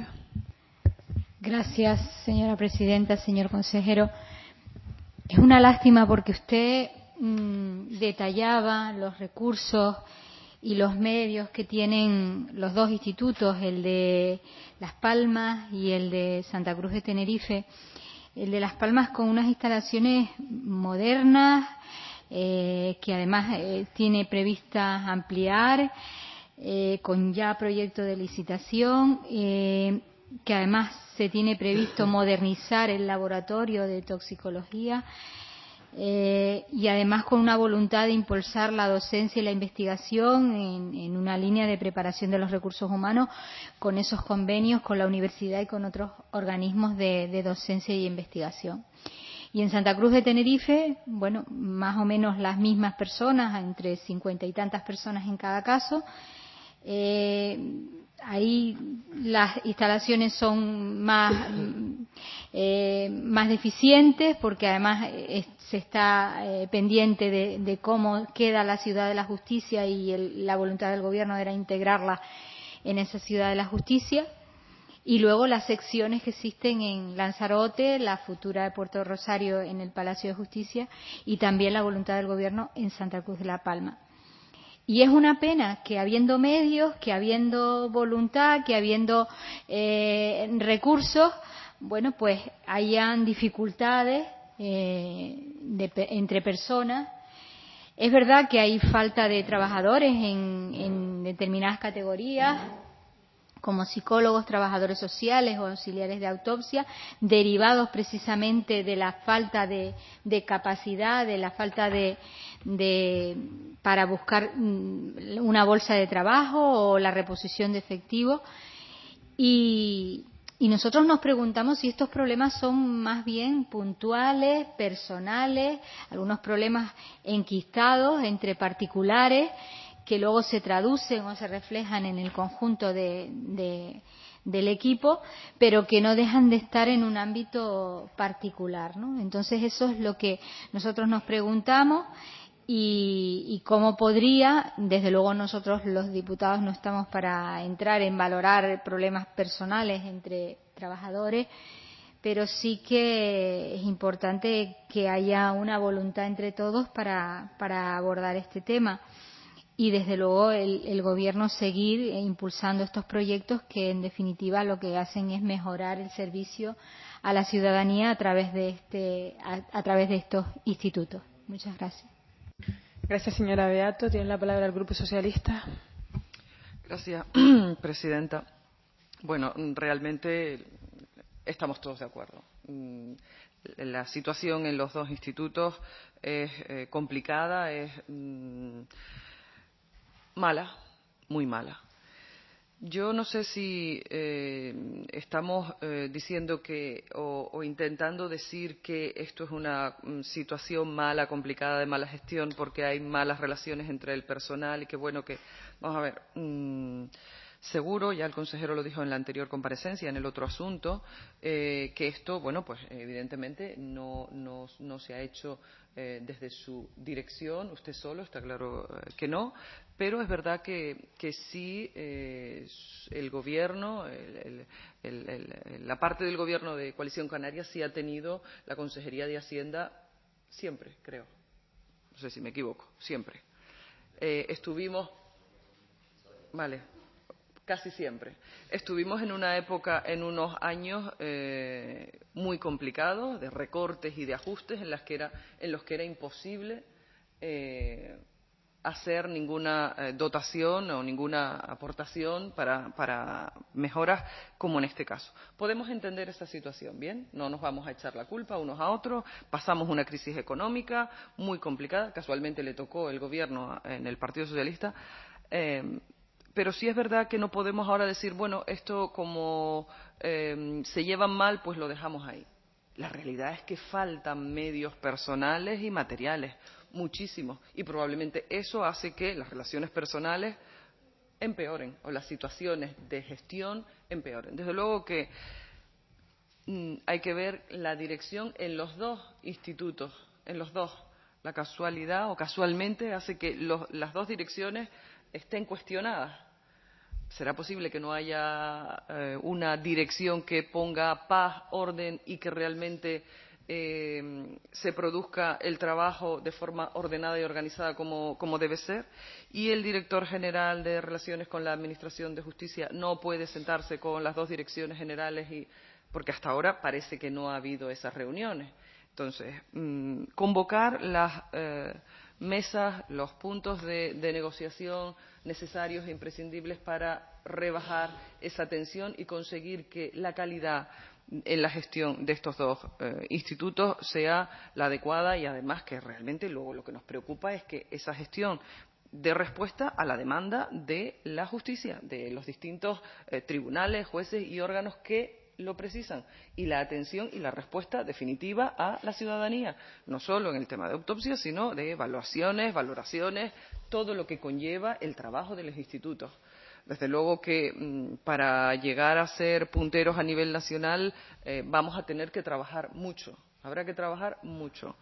Gracias, señora presidenta, señor consejero. Es una lástima porque usted detallaba los recursos y los medios que tienen los dos institutos, el de Las Palmas y el de Santa Cruz de Tenerife. El de Las Palmas con unas instalaciones modernas que además tiene previstas ampliar, con ya proyecto de licitación, que además se tiene previsto modernizar el laboratorio de toxicología y además con una voluntad de impulsar la docencia y la investigación en una línea de preparación de los recursos humanos con esos convenios con la universidad y con otros organismos de docencia y investigación. Y en Santa Cruz de Tenerife, bueno, más o menos las mismas personas, entre 50 y tantas personas en cada caso. Ahí las instalaciones son más deficientes porque además se está pendiente de cómo queda la ciudad de la justicia y la voluntad del gobierno era integrarla en esa ciudad de la justicia. Y luego las secciones que existen en Lanzarote, la futura de Puerto Rosario en el Palacio de Justicia y también la voluntad del gobierno en Santa Cruz de La Palma. Y es una pena que habiendo medios, que habiendo voluntad, que habiendo recursos, bueno, pues hayan dificultades entre personas. Es verdad que hay falta de trabajadores en determinadas categorías, como psicólogos, trabajadores sociales o auxiliares de autopsia, derivados precisamente de la falta de capacidad, de la falta para buscar una bolsa de trabajo o la reposición de efectivo. Y nosotros nos preguntamos si estos problemas son más bien puntuales, personales, algunos problemas enquistados entre particulares, que luego se traducen o se reflejan en el conjunto del equipo, pero que no dejan de estar en un ámbito particular, ¿no? Entonces eso es lo que nosotros nos preguntamos y cómo podría, desde luego nosotros los diputados no estamos para entrar en valorar problemas personales entre trabajadores, pero sí que es importante que haya una voluntad entre todos para abordar este tema. Y desde luego el Gobierno seguir impulsando estos proyectos que en definitiva lo que hacen es mejorar el servicio a la ciudadanía a través de estos institutos. Muchas gracias. Gracias, señora Beato. Tiene la palabra el Grupo Socialista. Gracias, presidenta. Bueno, realmente estamos todos de acuerdo. La situación en los dos institutos es complicada, es mala, muy mala. Yo no sé si estamos diciendo que o intentando decir que esto es una situación mala, complicada, de mala gestión, porque hay malas relaciones entre el personal y que bueno que vamos a ver. Seguro, ya el consejero lo dijo en la anterior comparecencia, en el otro asunto, que esto, bueno, pues evidentemente no se ha hecho desde su dirección, usted solo, está claro que no, pero es verdad que sí el Gobierno, la parte del Gobierno de Coalición Canaria sí ha tenido la Consejería de Hacienda siempre, creo, no sé si me equivoco, siempre. Estuvimos, vale, casi siempre. Estuvimos en una época, en unos años muy complicados, de recortes y de ajustes, en los que era imposible hacer ninguna dotación o ninguna aportación para mejoras como en este caso. Podemos entender esa situación, ¿bien? No nos vamos a echar la culpa unos a otros. Pasamos una crisis económica muy complicada. Casualmente le tocó el Gobierno en el Partido Socialista. Pero sí es verdad que no podemos ahora decir, bueno, esto como se llevan mal, pues lo dejamos ahí. La realidad es que faltan medios personales y materiales, muchísimos, y probablemente eso hace que las relaciones personales empeoren o las situaciones de gestión empeoren. Desde luego que hay que ver la dirección en los dos institutos, en los dos. La casualidad o casualmente hace que las dos direcciones estén cuestionadas. ¿Será posible que no haya una dirección que ponga paz, orden y que realmente se produzca el trabajo de forma ordenada y organizada como debe ser? Y el director general de Relaciones con la Administración de Justicia no puede sentarse con las dos direcciones generales porque hasta ahora parece que no ha habido esas reuniones. Entonces, convocar las mesas, los puntos de negociación necesarios e imprescindibles para rebajar esa tensión y conseguir que la calidad en la gestión de estos dos institutos sea la adecuada y además que realmente luego lo que nos preocupa es que esa gestión dé respuesta a la demanda de la justicia, de los distintos tribunales, jueces y órganos que lo precisan, y la atención y la respuesta definitiva a la ciudadanía, no solo en el tema de autopsia, sino de evaluaciones, valoraciones, todo lo que conlleva el trabajo de los institutos. Desde luego que para llegar a ser punteros a nivel nacional vamos a tener que trabajar mucho, habrá que trabajar mucho,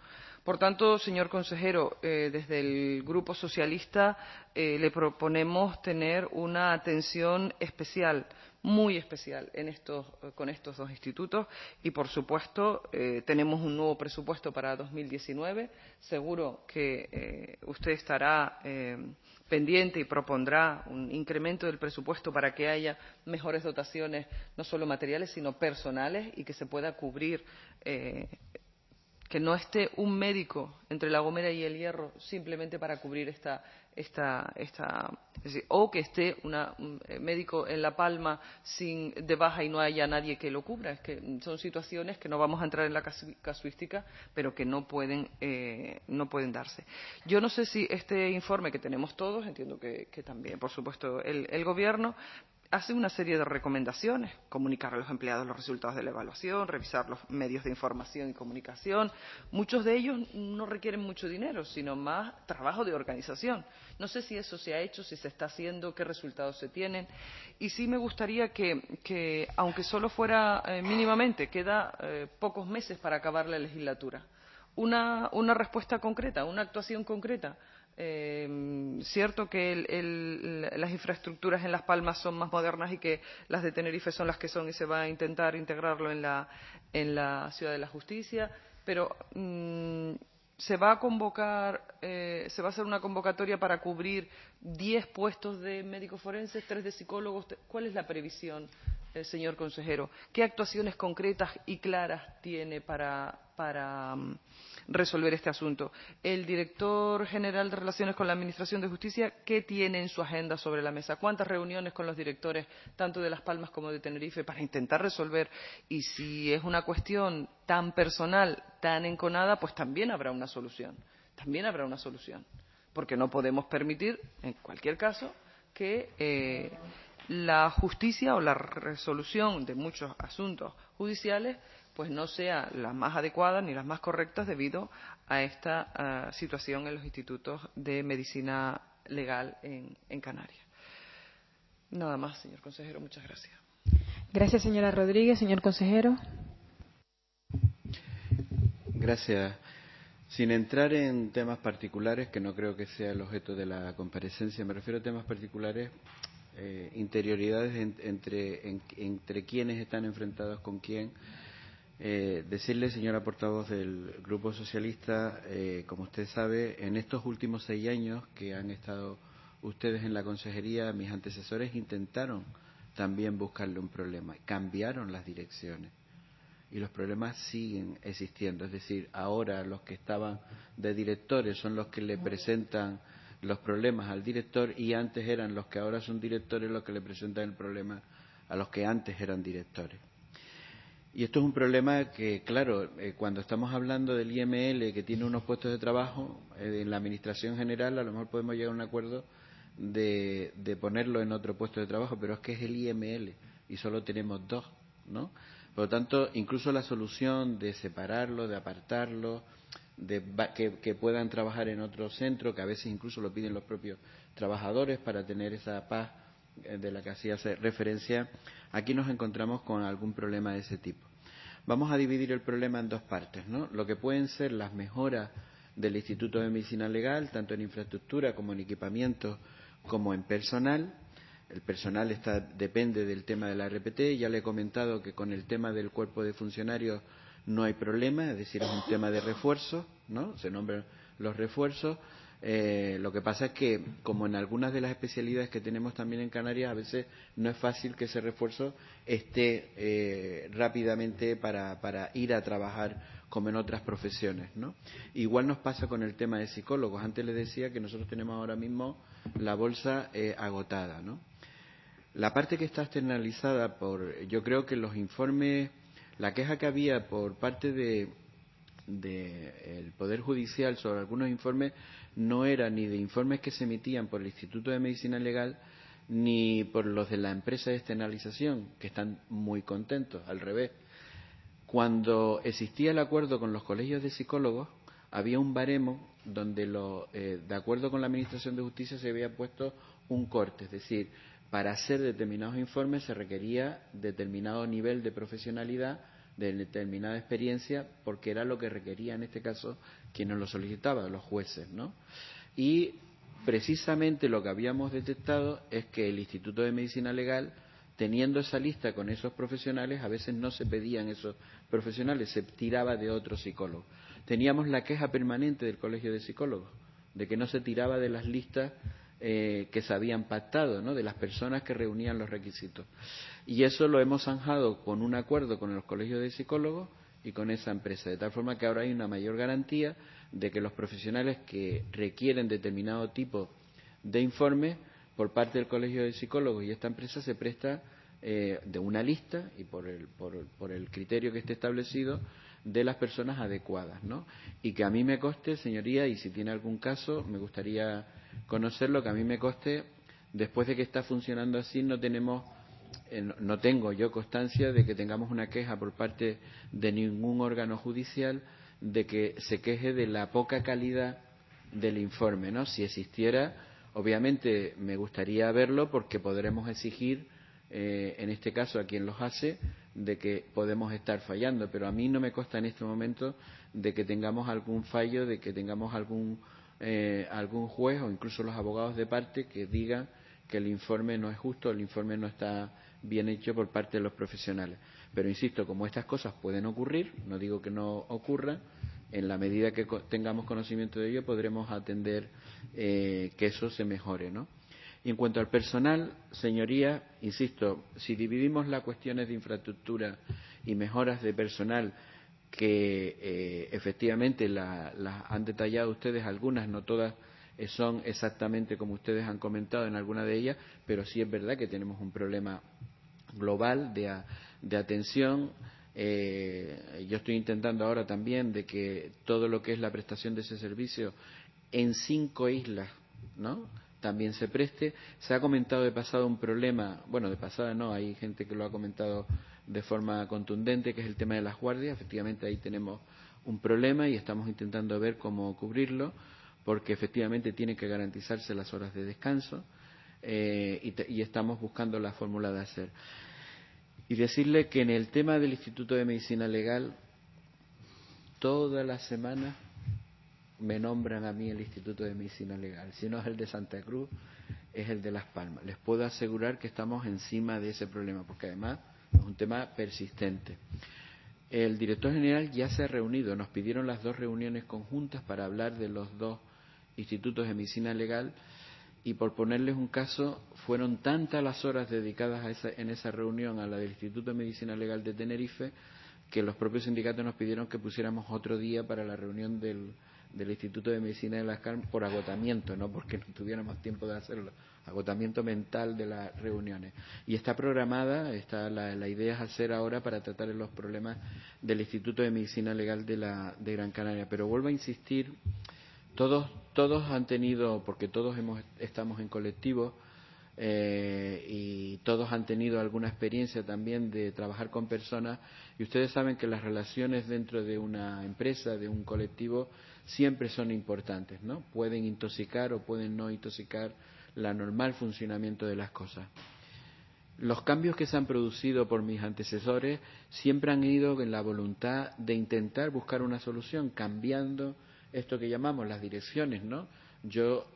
Por tanto, señor consejero, desde el Grupo Socialista le proponemos tener una atención especial, muy especial, con estos dos institutos y, por supuesto, tenemos un nuevo presupuesto para 2019. Seguro que usted estará pendiente y propondrá un incremento del presupuesto para que haya mejores dotaciones, no solo materiales, sino personales, y que se pueda cubrir, que no esté un médico entre La Gomera y El Hierro simplemente para cubrir es decir, o que esté un médico en La Palma de baja y no haya nadie que lo cubra. Es que son situaciones que no vamos a entrar en la casuística, pero que no pueden darse. Yo no sé si este informe que tenemos todos, entiendo que también, por supuesto, el Gobierno, hace una serie de recomendaciones: comunicar a los empleados los resultados de la evaluación, revisar los medios de información y comunicación. Muchos de ellos no requieren mucho dinero, sino más trabajo de organización. No sé si eso se ha hecho, si se está haciendo, qué resultados se tienen. Y sí me gustaría que aunque solo fuera mínimamente, queda pocos meses para acabar la legislatura, una respuesta concreta, una actuación concreta. Cierto que las infraestructuras en Las Palmas son más modernas y que las de Tenerife son las que son, y se va a intentar integrarlo en la Ciudad de la Justicia, pero se va a hacer una convocatoria para cubrir 10 puestos de médicos forenses, 3 de psicólogos. ¿Cuál es la previsión, señor consejero? ¿Qué actuaciones concretas y claras tiene para resolver este asunto? El director general de Relaciones con la Administración de Justicia, ¿qué tiene en su agenda sobre la mesa? ¿Cuántas reuniones con los directores, tanto de Las Palmas como de Tenerife, para intentar resolver? Y si es una cuestión tan personal, tan enconada, pues también habrá una solución. También habrá una solución. Porque no podemos permitir, en cualquier caso, que la justicia o la resolución de muchos asuntos judiciales pues no sea las más adecuadas ni las más correctas debido a esta situación en los institutos de medicina legal en Canarias. Nada más, señor consejero. Muchas gracias. Gracias, señora Rodríguez. Señor consejero. Gracias. Sin entrar en temas particulares, que no creo que sea el objeto de la comparecencia, me refiero a temas particulares, interioridades entre quienes están enfrentados con quién. Decirle, señora portavoz del Grupo Socialista, como usted sabe, en estos últimos 6 años que han estado ustedes en la consejería, mis antecesores intentaron también buscarle un problema, cambiaron las direcciones y los problemas siguen existiendo. Es decir, ahora los que estaban de directores son los que le presentan los problemas al director, y antes eran los que ahora son directores los que le presentan el problema a los que antes eran directores. Y esto es un problema que, claro, cuando estamos hablando del IML, que tiene unos puestos de trabajo, en la Administración General a lo mejor podemos llegar a un acuerdo de ponerlo en otro puesto de trabajo, pero es que es el IML y solo tenemos 2, ¿no? Por lo tanto, incluso la solución de separarlo, de apartarlo, que puedan trabajar en otro centro, que a veces incluso lo piden los propios trabajadores para tener esa paz de la que hacía referencia, aquí nos encontramos con algún problema de ese tipo. Vamos a dividir el problema en 2 partes, ¿no? Lo que pueden ser las mejoras del Instituto de Medicina Legal, tanto en infraestructura como en equipamiento, como en personal. El personal depende del tema de la RPT. Ya le he comentado que con el tema del cuerpo de funcionarios no hay problema, es decir, es un tema de refuerzo, ¿no? Se nombran los refuerzos. Lo que pasa es que, como en algunas de las especialidades que tenemos también en Canarias, a veces no es fácil que ese refuerzo esté rápidamente para ir a trabajar como en otras profesiones, ¿no? Igual nos pasa con el tema de psicólogos. Antes les decía que nosotros tenemos ahora mismo la bolsa agotada, ¿no? La parte que está externalizada yo creo que los informes, la queja que había por parte del Poder Judicial sobre algunos informes no era ni de informes que se emitían por el Instituto de Medicina Legal ni por los de la empresa de externalización, que están muy contentos, al revés. Cuando existía el acuerdo con los colegios de psicólogos, había un baremo donde, de acuerdo con la Administración de Justicia, se había puesto un corte, es decir, para hacer determinados informes se requería determinado nivel de profesionalidad de determinada experiencia, porque era lo que requería en este caso quien nos lo solicitaba, los jueces, ¿no? Y precisamente lo que habíamos detectado es que el Instituto de Medicina Legal, teniendo esa lista con esos profesionales, a veces no se pedían esos profesionales, se tiraba de otros psicólogos. Teníamos la queja permanente del Colegio de Psicólogos, de que no se tiraba de las listas que se habían pactado, ¿no?, de las personas que reunían los requisitos. Y eso lo hemos zanjado con un acuerdo con los colegios de psicólogos y con esa empresa, de tal forma que ahora hay una mayor garantía de que los profesionales que requieren determinado tipo de informe por parte del Colegio de Psicólogos y esta empresa se presta de una lista y por el criterio que esté establecido de las personas adecuadas, ¿no? Y que a mí me conste, señoría, y si tiene algún caso, me gustaría conocerlo, que a mí me conste, después de que está funcionando así, no tengo yo constancia de que tengamos una queja por parte de ningún órgano judicial de que se queje de la poca calidad del informe, ¿no? Si existiera, obviamente me gustaría verlo, porque podremos exigir, en este caso a quien los hace, de que podemos estar fallando, pero a mí no me consta en este momento de que tengamos algún fallo, de que tengamos algún juez o incluso los abogados de parte que digan que el informe no es justo, el informe no está bien hecho por parte de los profesionales. Pero insisto, como estas cosas pueden ocurrir, no digo que no ocurran, en la medida que tengamos conocimiento de ello podremos atender que eso se mejore, ¿no? Y en cuanto al personal, señoría, insisto, si dividimos las cuestiones de infraestructura y mejoras de personal, que efectivamente las han detallado ustedes, algunas, no todas son exactamente como ustedes han comentado en alguna de ellas, pero sí es verdad que tenemos un problema global de atención. Yo estoy intentando ahora también de que todo lo que es la prestación de ese servicio en 5 islas, ¿no?, también se preste. Se ha comentado de pasada un problema, bueno, de pasada no, hay gente que lo ha comentado de forma contundente, que es el tema de las guardias. Efectivamente ahí tenemos un problema y estamos intentando ver cómo cubrirlo, porque efectivamente tienen que garantizarse las horas de descanso y estamos buscando la fórmula de hacer. Y decirle que en el tema del Instituto de Medicina Legal, todas las semanas me nombran a mí el Instituto de Medicina Legal. Si no es el de Santa Cruz, es el de Las Palmas. Les puedo asegurar que estamos encima de ese problema, porque además es un tema persistente. El director general ya se ha reunido, nos pidieron las 2 reuniones conjuntas para hablar de los 2 institutos de medicina legal, y por ponerles un caso, fueron tantas las horas dedicadas en esa reunión a la del Instituto de Medicina Legal de Tenerife, que los propios sindicatos nos pidieron que pusiéramos otro día para la reunión del Instituto de Medicina de las Palmas, por agotamiento, no porque no tuviéramos tiempo de hacerlo, agotamiento mental de las reuniones. Y está programada, la idea es hacer ahora para tratar los problemas del Instituto de Medicina Legal de Gran Canaria. Pero vuelvo a insistir, todos han tenido, porque todos estamos en colectivo, y todos han tenido alguna experiencia también de trabajar con personas, y ustedes saben que las relaciones dentro de una empresa, de un colectivo, siempre son importantes, ¿no? Pueden intoxicar o pueden no intoxicar el normal funcionamiento de las cosas. Los cambios que se han producido por mis antecesores siempre han ido en la voluntad de intentar buscar una solución, cambiando esto que llamamos las direcciones, ¿no? Yo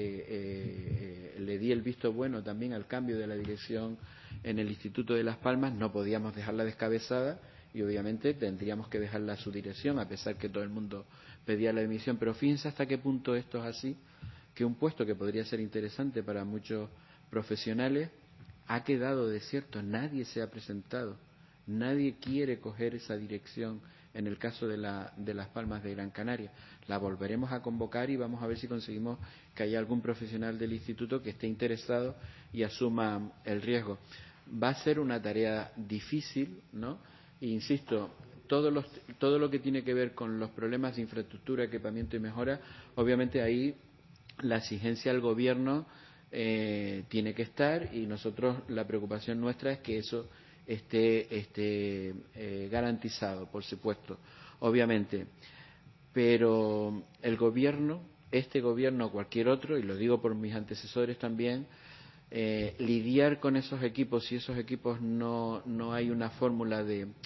le di el visto bueno también al cambio de la dirección en el Instituto de Las Palmas. No podíamos dejarla descabezada y obviamente tendríamos que dejarla a su dirección, a pesar que todo el mundo pedía la dimisión. Pero fíjense hasta qué punto esto es así, que un puesto que podría ser interesante para muchos profesionales ha quedado desierto. Nadie se ha presentado, nadie quiere coger esa dirección. En el caso de Las Palmas de Gran Canaria, la volveremos a convocar y vamos a ver si conseguimos que haya algún profesional del instituto que esté interesado y asuma el riesgo. Va a ser una tarea difícil, ¿no? E insisto, todo lo que tiene que ver con los problemas de infraestructura, equipamiento y mejora, obviamente ahí la exigencia al gobierno tiene que estar, y nosotros, la preocupación nuestra es que eso esté garantizado, por supuesto, obviamente. Pero el gobierno, este gobierno o cualquier otro, y lo digo por mis antecesores también, lidiar con esos equipos, si esos equipos no hay una fórmula de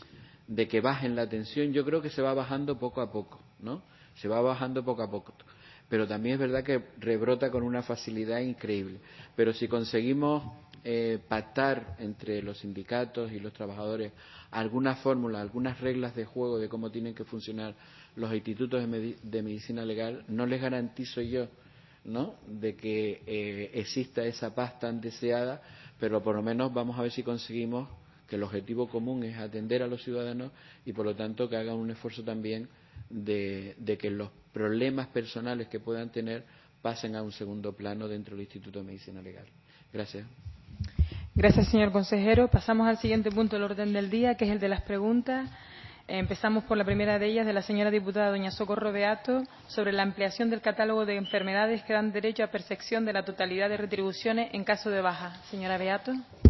de que bajen la tensión, yo creo que se va bajando poco a poco, ¿no? Se va bajando poco a poco. Pero también es verdad que rebrota con una facilidad increíble. Pero si conseguimos pactar entre los sindicatos y los trabajadores alguna fórmula, algunas reglas de juego de cómo tienen que funcionar los institutos de medicina legal, no les garantizo yo, ¿no?, de que exista esa paz tan deseada, pero por lo menos vamos a ver si conseguimos que el objetivo común es atender a los ciudadanos y por lo tanto que hagan un esfuerzo también de que los problemas personales que puedan tener pasen a un segundo plano dentro del Instituto de Medicina Legal. Gracias. Gracias, señor consejero. Pasamos al siguiente punto del orden del día, que es el de las preguntas. Empezamos por la primera de ellas, de la señora diputada doña Socorro Beato, sobre la ampliación del catálogo de enfermedades que dan derecho a percepción de la totalidad de retribuciones en caso de baja. Señora Beato.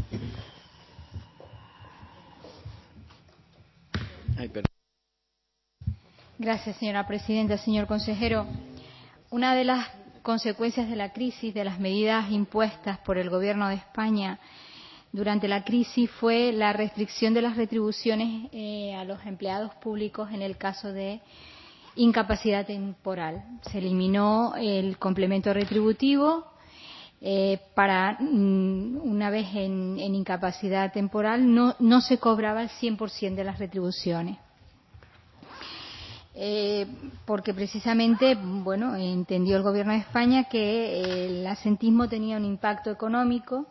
Gracias, señora presidenta. Señor consejero, una de las consecuencias de la crisis, de las medidas impuestas por el Gobierno de España durante la crisis, fue la restricción de las retribuciones a los empleados públicos en el caso de incapacidad temporal. Se eliminó el complemento retributivo para, una vez en incapacidad temporal, no se cobraba el 100% de las retribuciones. Porque precisamente, bueno, entendió el Gobierno de España que el asentismo tenía un impacto económico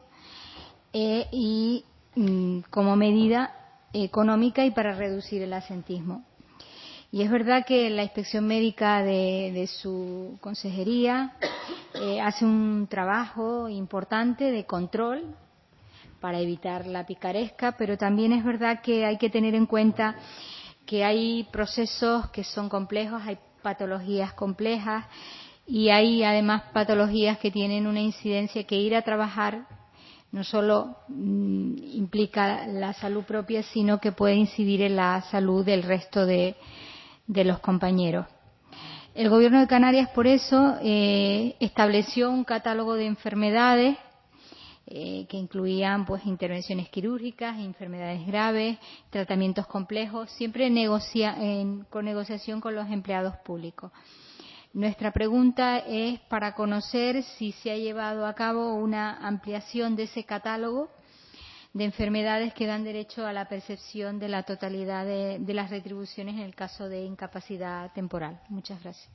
y como medida económica y para reducir el asentismo. Y es verdad que la inspección médica de su consejería hace un trabajo importante de control para evitar la picaresca, pero también es verdad que hay que tener en cuenta que hay procesos que son complejos, hay patologías complejas y hay además patologías que tienen una incidencia que ir a trabajar no solo implica la salud propia, sino que puede incidir en la salud del resto de los compañeros. El Gobierno de Canarias, por eso, estableció un catálogo de enfermedades que incluían pues intervenciones quirúrgicas, enfermedades graves, tratamientos complejos, siempre con negociación con los empleados públicos. Nuestra pregunta es para conocer si se ha llevado a cabo una ampliación de ese catálogo de enfermedades que dan derecho a la percepción de la totalidad de las retribuciones en el caso de incapacidad temporal. Muchas gracias.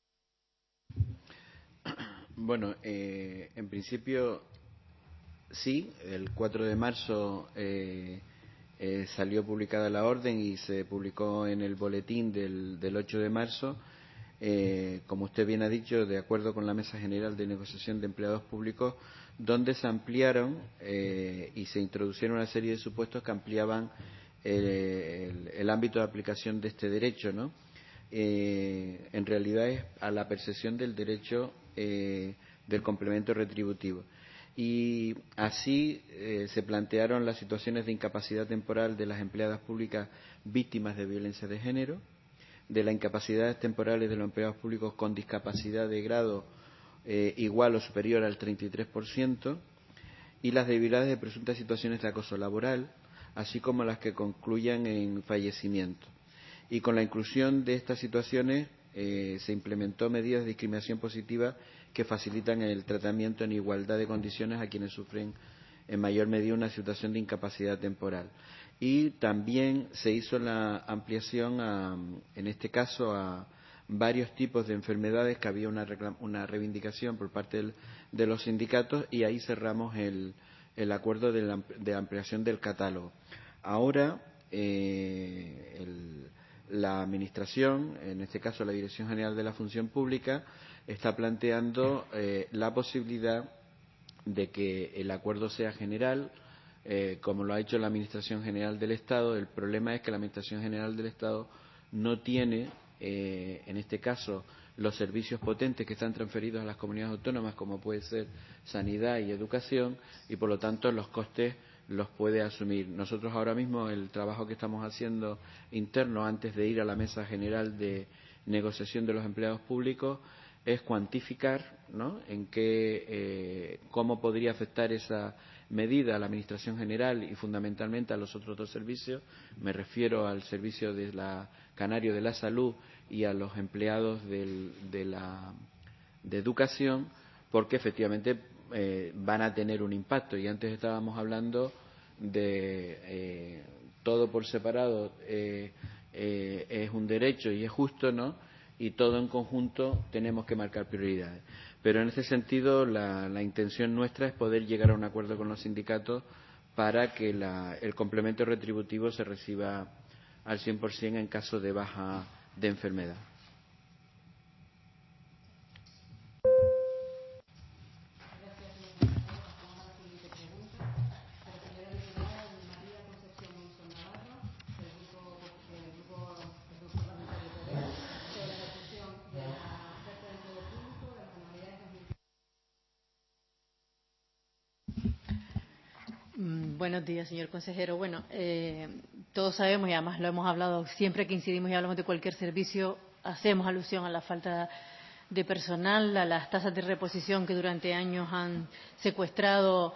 Bueno, en principio sí, el 4 de marzo salió publicada la orden y se publicó en el boletín del 8 de marzo. Como usted bien ha dicho, de acuerdo con la Mesa General de Negociación de Empleados Públicos, donde se ampliaron y se introducieron una serie de supuestos que ampliaban el ámbito de aplicación de este derecho, ¿no? En realidad es a la percepción del derecho del complemento retributivo. Y así se plantearon las situaciones de incapacidad temporal de las empleadas públicas víctimas de violencia de género, de las incapacidades temporales de los empleados públicos con discapacidad de grado igual o superior al 33%, y las debilidades de presuntas situaciones de acoso laboral, así como las que concluyan en fallecimiento. Y con la inclusión de estas situaciones se implementó medidas de discriminación positiva que facilitan el tratamiento en igualdad de condiciones a quienes sufren en mayor medida una situación de incapacidad temporal. Y también se hizo la ampliación, en este caso, a varios tipos de enfermedades que había una reivindicación por parte de los sindicatos, y ahí cerramos el acuerdo de ampliación del catálogo. Ahora, la Administración, en este caso la Dirección General de la Función Pública, está planteando la posibilidad de que el acuerdo sea general, como lo ha hecho la Administración General del Estado. El problema es que la Administración General del Estado no tiene, en este caso, los servicios potentes que están transferidos a las comunidades autónomas, como puede ser sanidad y educación, y por lo tanto los costes los puede asumir. Nosotros ahora mismo el trabajo que estamos haciendo interno antes de ir a la Mesa General de Negociación de los Empleados Públicos es cuantificar, ¿no?, en qué, cómo podría afectar esa medida a la Administración General y fundamentalmente a los otros dos servicios. Me refiero al servicio canario de la salud y a los empleados de educación, porque efectivamente van a tener un impacto. Y antes estábamos hablando de todo por separado es un derecho y es justo, ¿no?, y todo en conjunto tenemos que marcar prioridades. Pero en ese sentido la intención nuestra es poder llegar a un acuerdo con los sindicatos para que el complemento retributivo se reciba al 100% en caso de baja de enfermedad. Buenos días, señor consejero. Bueno, todos sabemos, y además lo hemos hablado siempre que incidimos y hablamos de cualquier servicio, hacemos alusión a la falta de personal, a las tasas de reposición que durante años han secuestrado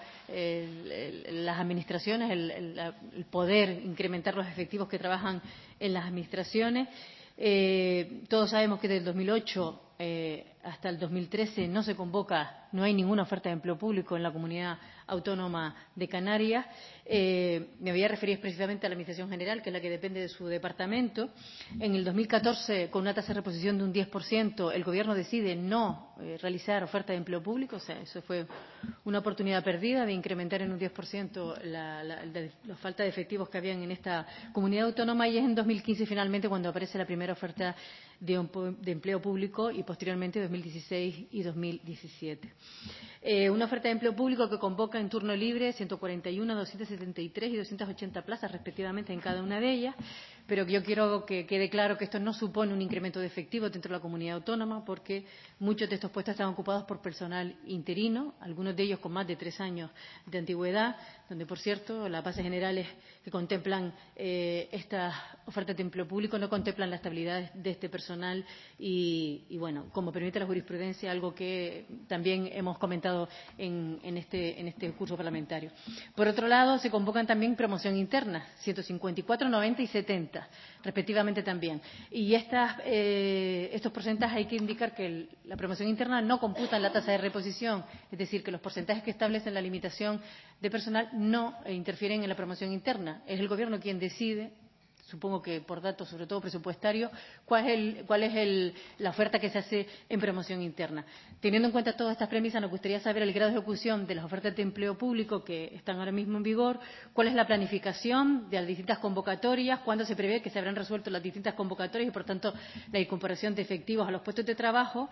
las administraciones, el poder incrementar los efectivos que trabajan en las administraciones. Todos sabemos que desde el 2008 hasta el 2013 no se convoca, no hay ninguna oferta de empleo público en la Comunidad Autónoma de Canarias. Me voy a referir precisamente a la Administración General, que es la que depende de su departamento. En el 2014, con una tasa de reposición de un 10%, el Gobierno decide no realizar oferta de empleo público. O sea, eso fue una oportunidad perdida de incrementar en un 10% la falta de efectivos que habían en esta comunidad autónoma. Y es en 2015, finalmente, cuando aparece la primera oferta de empleo público y posteriormente 2016 y 2017. Una oferta de empleo público que convoca en turno libre 141, 273 y 280 plazas respectivamente en cada una de ellas, pero yo quiero que quede claro que esto no supone un incremento de efectivos dentro de la comunidad autónoma, porque muchos de estos puestos están ocupados por personal interino, algunos de ellos con más de 3 años de antigüedad, donde, por cierto, las bases generales que contemplan estas ofertas de empleo público no contemplan la estabilidad de este personal y bueno, como permite la jurisprudencia, algo que también hemos comentado en este curso parlamentario. Por otro lado, se convocan también promoción interna, 154, 90 y 70, respectivamente también. Y estos porcentajes hay que indicar que la promoción interna no computa en la tasa de reposición, es decir, que los porcentajes que establecen la limitación de personal no interfieren en la promoción interna. Es el Gobierno quien decide, supongo que por datos sobre todo presupuestarios, cuál es la oferta que se hace en promoción interna. Teniendo en cuenta todas estas premisas, nos gustaría saber el grado de ejecución de las ofertas de empleo público que están ahora mismo en vigor, cuál es la planificación de las distintas convocatorias, cuándo se prevé que se habrán resuelto las distintas convocatorias y, por tanto, la incorporación de efectivos a los puestos de trabajo,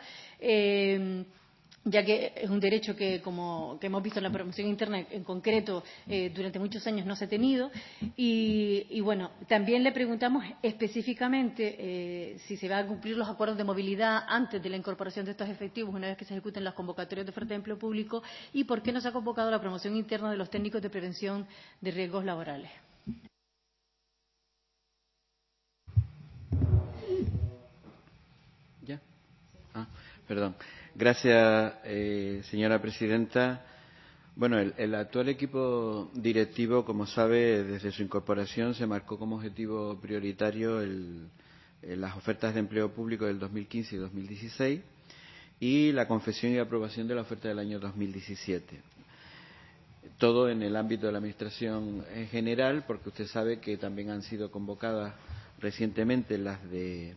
ya que es un derecho que, como que hemos visto en la promoción interna en concreto, durante muchos años no se ha tenido. Y bueno, también le preguntamos específicamente si se van a cumplir los acuerdos de movilidad antes de la incorporación de estos efectivos, una vez que se ejecuten las convocatorias de oferta de empleo público, y por qué no se ha convocado la promoción interna de los técnicos de prevención de riesgos laborales. ¿Ya? Perdón. Gracias, señora presidenta. Bueno, el actual equipo directivo, como sabe, desde su incorporación se marcó como objetivo prioritario las ofertas de empleo público del 2015 y 2016 y la confección y aprobación de la oferta del año 2017. Todo en el ámbito de la Administración en general, porque usted sabe que también han sido convocadas recientemente las de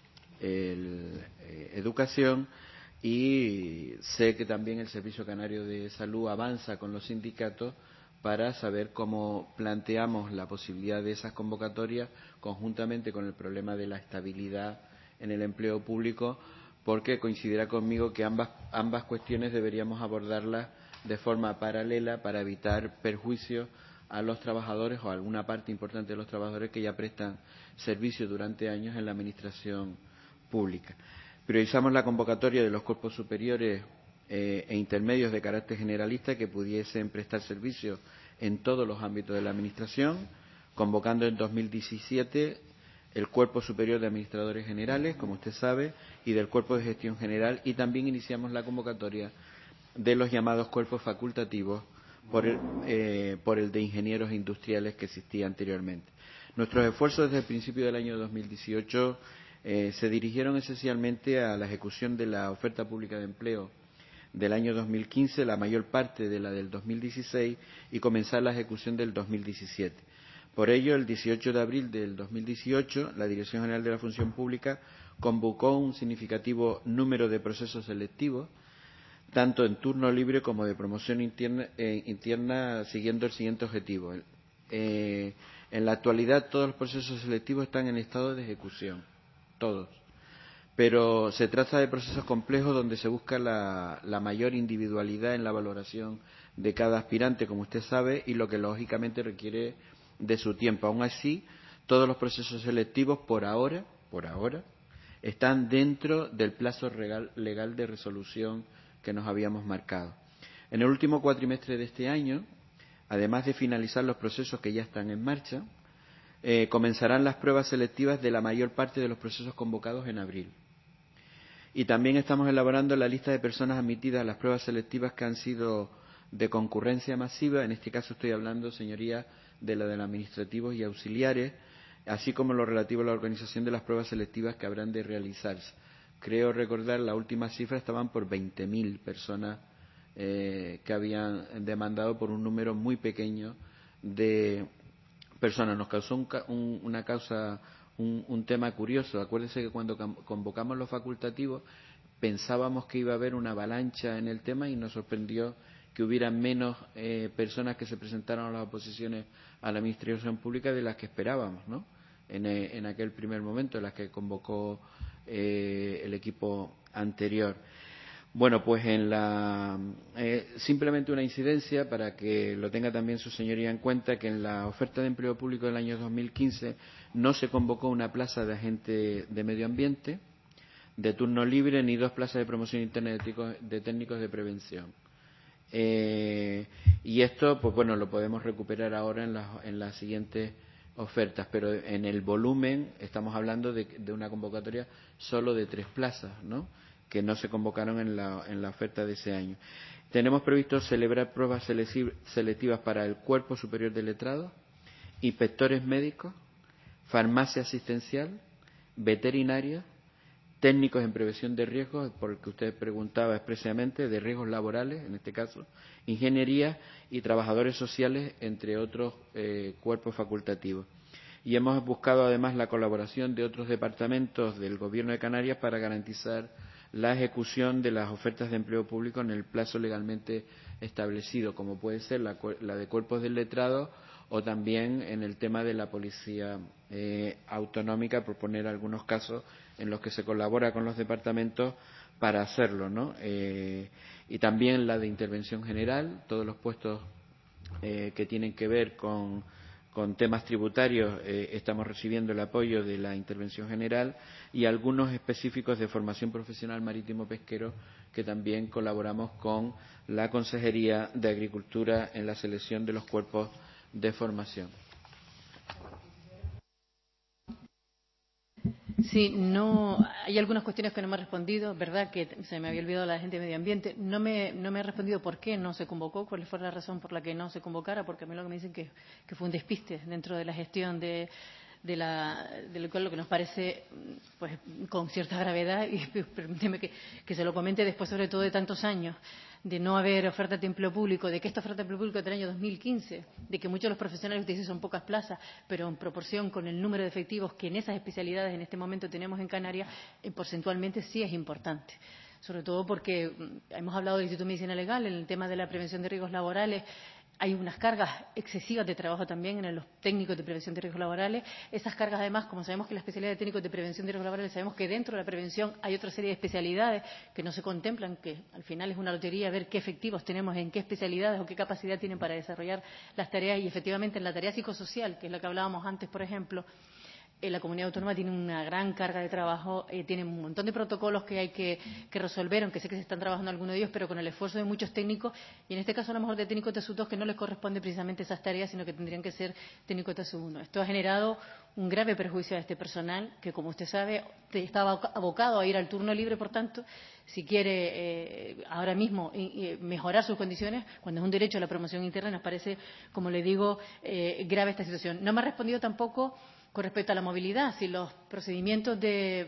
educación. Y sé que también el Servicio Canario de Salud avanza con los sindicatos para saber cómo planteamos la posibilidad de esas convocatorias conjuntamente con el problema de la estabilidad en el empleo público, porque coincidirá conmigo que ambas cuestiones deberíamos abordarlas de forma paralela para evitar perjuicios a los trabajadores o a alguna parte importante de los trabajadores que ya prestan servicio durante años en la Administración pública. Priorizamos la convocatoria de los cuerpos superiores e intermedios de carácter generalista que pudiesen prestar servicios en todos los ámbitos de la Administración, convocando en 2017 el Cuerpo Superior de Administradores Generales, como usted sabe, y del Cuerpo de Gestión General, y también iniciamos la convocatoria de los llamados cuerpos facultativos por el de ingenieros industriales que existía anteriormente. Nuestros esfuerzos desde el principio del año 2018 se dirigieron esencialmente a la ejecución de la oferta pública de empleo del año 2015, la mayor parte de la del 2016 y comenzar la ejecución del 2017. Por ello, el 18 de abril del 2018, la Dirección General de la Función Pública convocó un significativo número de procesos selectivos, tanto en turno libre como de promoción interna siguiendo el siguiente objetivo. En la actualidad, todos los procesos selectivos están en estado de ejecución, todos. Pero se trata de procesos complejos donde se busca la mayor individualidad en la valoración de cada aspirante, como usted sabe, y lo que lógicamente requiere de su tiempo. Aún así, todos los procesos selectivos, por ahora, están dentro del plazo legal de resolución que nos habíamos marcado. En el último cuatrimestre de este año, además de finalizar los procesos que ya están en marcha, comenzarán las pruebas selectivas de la mayor parte de los procesos convocados en abril. Y también estamos elaborando la lista de personas admitidas a las pruebas selectivas que han sido de concurrencia masiva. En este caso estoy hablando, señorías, de la de administrativos y auxiliares, así como lo relativo a la organización de las pruebas selectivas que habrán de realizarse. Creo recordar, la última cifra estaban por 20.000 personas que habían demandado por un número muy pequeño de personas. Nos causó un tema curioso. Acuérdense que cuando convocamos los facultativos pensábamos que iba a haber una avalancha en el tema y nos sorprendió que hubieran menos personas que se presentaron a las oposiciones a la Administración Pública de las que esperábamos, ¿no? En aquel primer momento, en las que convocó el equipo anterior. Bueno, pues simplemente una incidencia para que lo tenga también su señoría en cuenta, que en la oferta de empleo público del año 2015 no se convocó una plaza de agente de medio ambiente de turno libre ni 2 plazas de promoción interna de técnicos de prevención. Y esto, pues bueno, lo podemos recuperar ahora en las siguientes ofertas, pero en el volumen estamos hablando de una convocatoria solo de 3 plazas, ¿no?, que no se convocaron en la oferta de ese año. Tenemos previsto celebrar pruebas selectivas para el Cuerpo Superior de Letrados, inspectores médicos, farmacia asistencial, veterinarios, técnicos en prevención de riesgos, por el que usted preguntaba expresamente, de riesgos laborales, en este caso, ingeniería y trabajadores sociales, entre otros cuerpos facultativos. Y hemos buscado además la colaboración de otros departamentos del Gobierno de Canarias para garantizar la ejecución de las ofertas de empleo público en el plazo legalmente establecido, como puede ser la de cuerpos del letrado o también en el tema de la policía autonómica, por poner algunos casos en los que se colabora con los departamentos para hacerlo, ¿no? Y también la de intervención general, todos los puestos que tienen que ver con temas tributarios, estamos recibiendo el apoyo de la intervención general, y algunos específicos de formación profesional marítimo-pesquero, que también colaboramos con la Consejería de Agricultura en la selección de los cuerpos de formación. Sí, no, hay algunas cuestiones que no me ha respondido, verdad que se me había olvidado la gente de medio ambiente. No me ha respondido por qué no se convocó, cuál fue la razón por la que no se convocara, porque a mí lo que me dicen que fue un despiste dentro de la gestión de lo cual lo que nos parece, pues, con cierta gravedad, y permíteme que se lo comente después, sobre todo de tantos años de no haber oferta de empleo público, de que esta oferta de empleo público del año 2015, de que muchos de los profesionales, usted dice, son pocas plazas, pero en proporción con el número de efectivos que en esas especialidades en este momento tenemos en Canarias, porcentualmente sí es importante. Sobre todo porque hemos hablado del Instituto de Medicina Legal, en el tema de la prevención de riesgos laborales, hay unas cargas excesivas de trabajo también en los técnicos de prevención de riesgos laborales. Esas cargas, además, como sabemos que la especialidad de técnicos de prevención de riesgos laborales, sabemos que dentro de la prevención hay otra serie de especialidades que no se contemplan, que al final es una lotería ver qué efectivos tenemos en qué especialidades o qué capacidad tienen para desarrollar las tareas. Y efectivamente en la tarea psicosocial, que es la que hablábamos antes, por ejemplo, la comunidad autónoma tiene una gran carga de trabajo, tiene un montón de protocolos que hay que resolver, aunque sé que se están trabajando algunos de ellos, pero con el esfuerzo de muchos técnicos, y en este caso a lo mejor de técnicos de TASU2 que no les corresponde precisamente esas tareas, sino que tendrían que ser técnicos de TASU1. Esto ha generado un grave perjuicio a este personal que, como usted sabe, estaba abocado a ir al turno libre, por tanto, si quiere ahora mismo mejorar sus condiciones, cuando es un derecho a la promoción interna, nos parece, como le digo, grave esta situación. No me ha respondido tampoco con respecto a la movilidad, si los procedimientos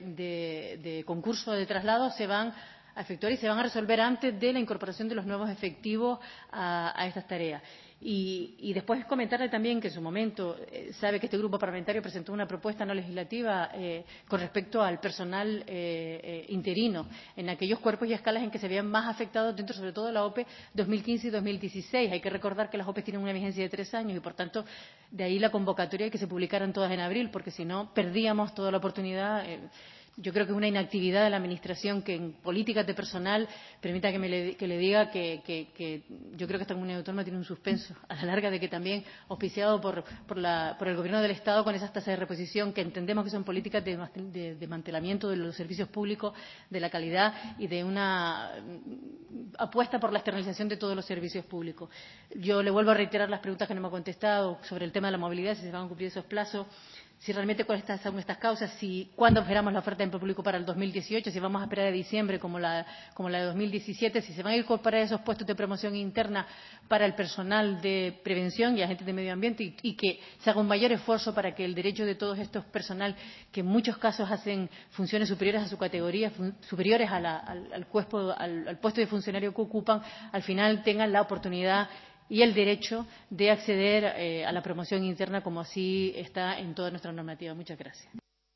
de concurso de traslado se van a efectuar y se van a resolver antes de la incorporación de los nuevos efectivos a estas tareas. Y después comentarle también que en su momento sabe que este grupo parlamentario presentó una propuesta no legislativa con respecto al personal interino en aquellos cuerpos y escalas en que se veían más afectados dentro, sobre todo de la OPE 2015 y 2016. Hay que recordar que las OPE tienen una vigencia de 3 años y, por tanto, de ahí la convocatoria y que se publicaran todas en abril, porque si no perdíamos toda la oportunidad. Yo creo que es una inactividad de la Administración que en políticas de personal, permita que le diga que yo creo que esta comunidad autónoma tiene un suspenso a la larga, de que también auspiciado por el Gobierno del Estado con esas tasas de reposición que entendemos que son políticas de desmantelamiento de los servicios públicos, de la calidad y de una apuesta por la externalización de todos los servicios públicos. Yo le vuelvo a reiterar las preguntas que no me ha contestado sobre el tema de la movilidad, si se van a cumplir esos plazos, si realmente cuáles son estas causas, si cuándo esperamos la oferta de empleo público para el 2018, si vamos a esperar a diciembre como la de 2017, si se van a incorporar esos puestos de promoción interna para el personal de prevención y agentes de medio ambiente y que se haga un mayor esfuerzo para que el derecho de todos estos personal que en muchos casos hacen funciones superiores a su categoría, superiores al puesto de funcionario que ocupan, al final tengan la oportunidad y el derecho de acceder a la promoción interna, como así está en toda nuestra normativa. Muchas gracias.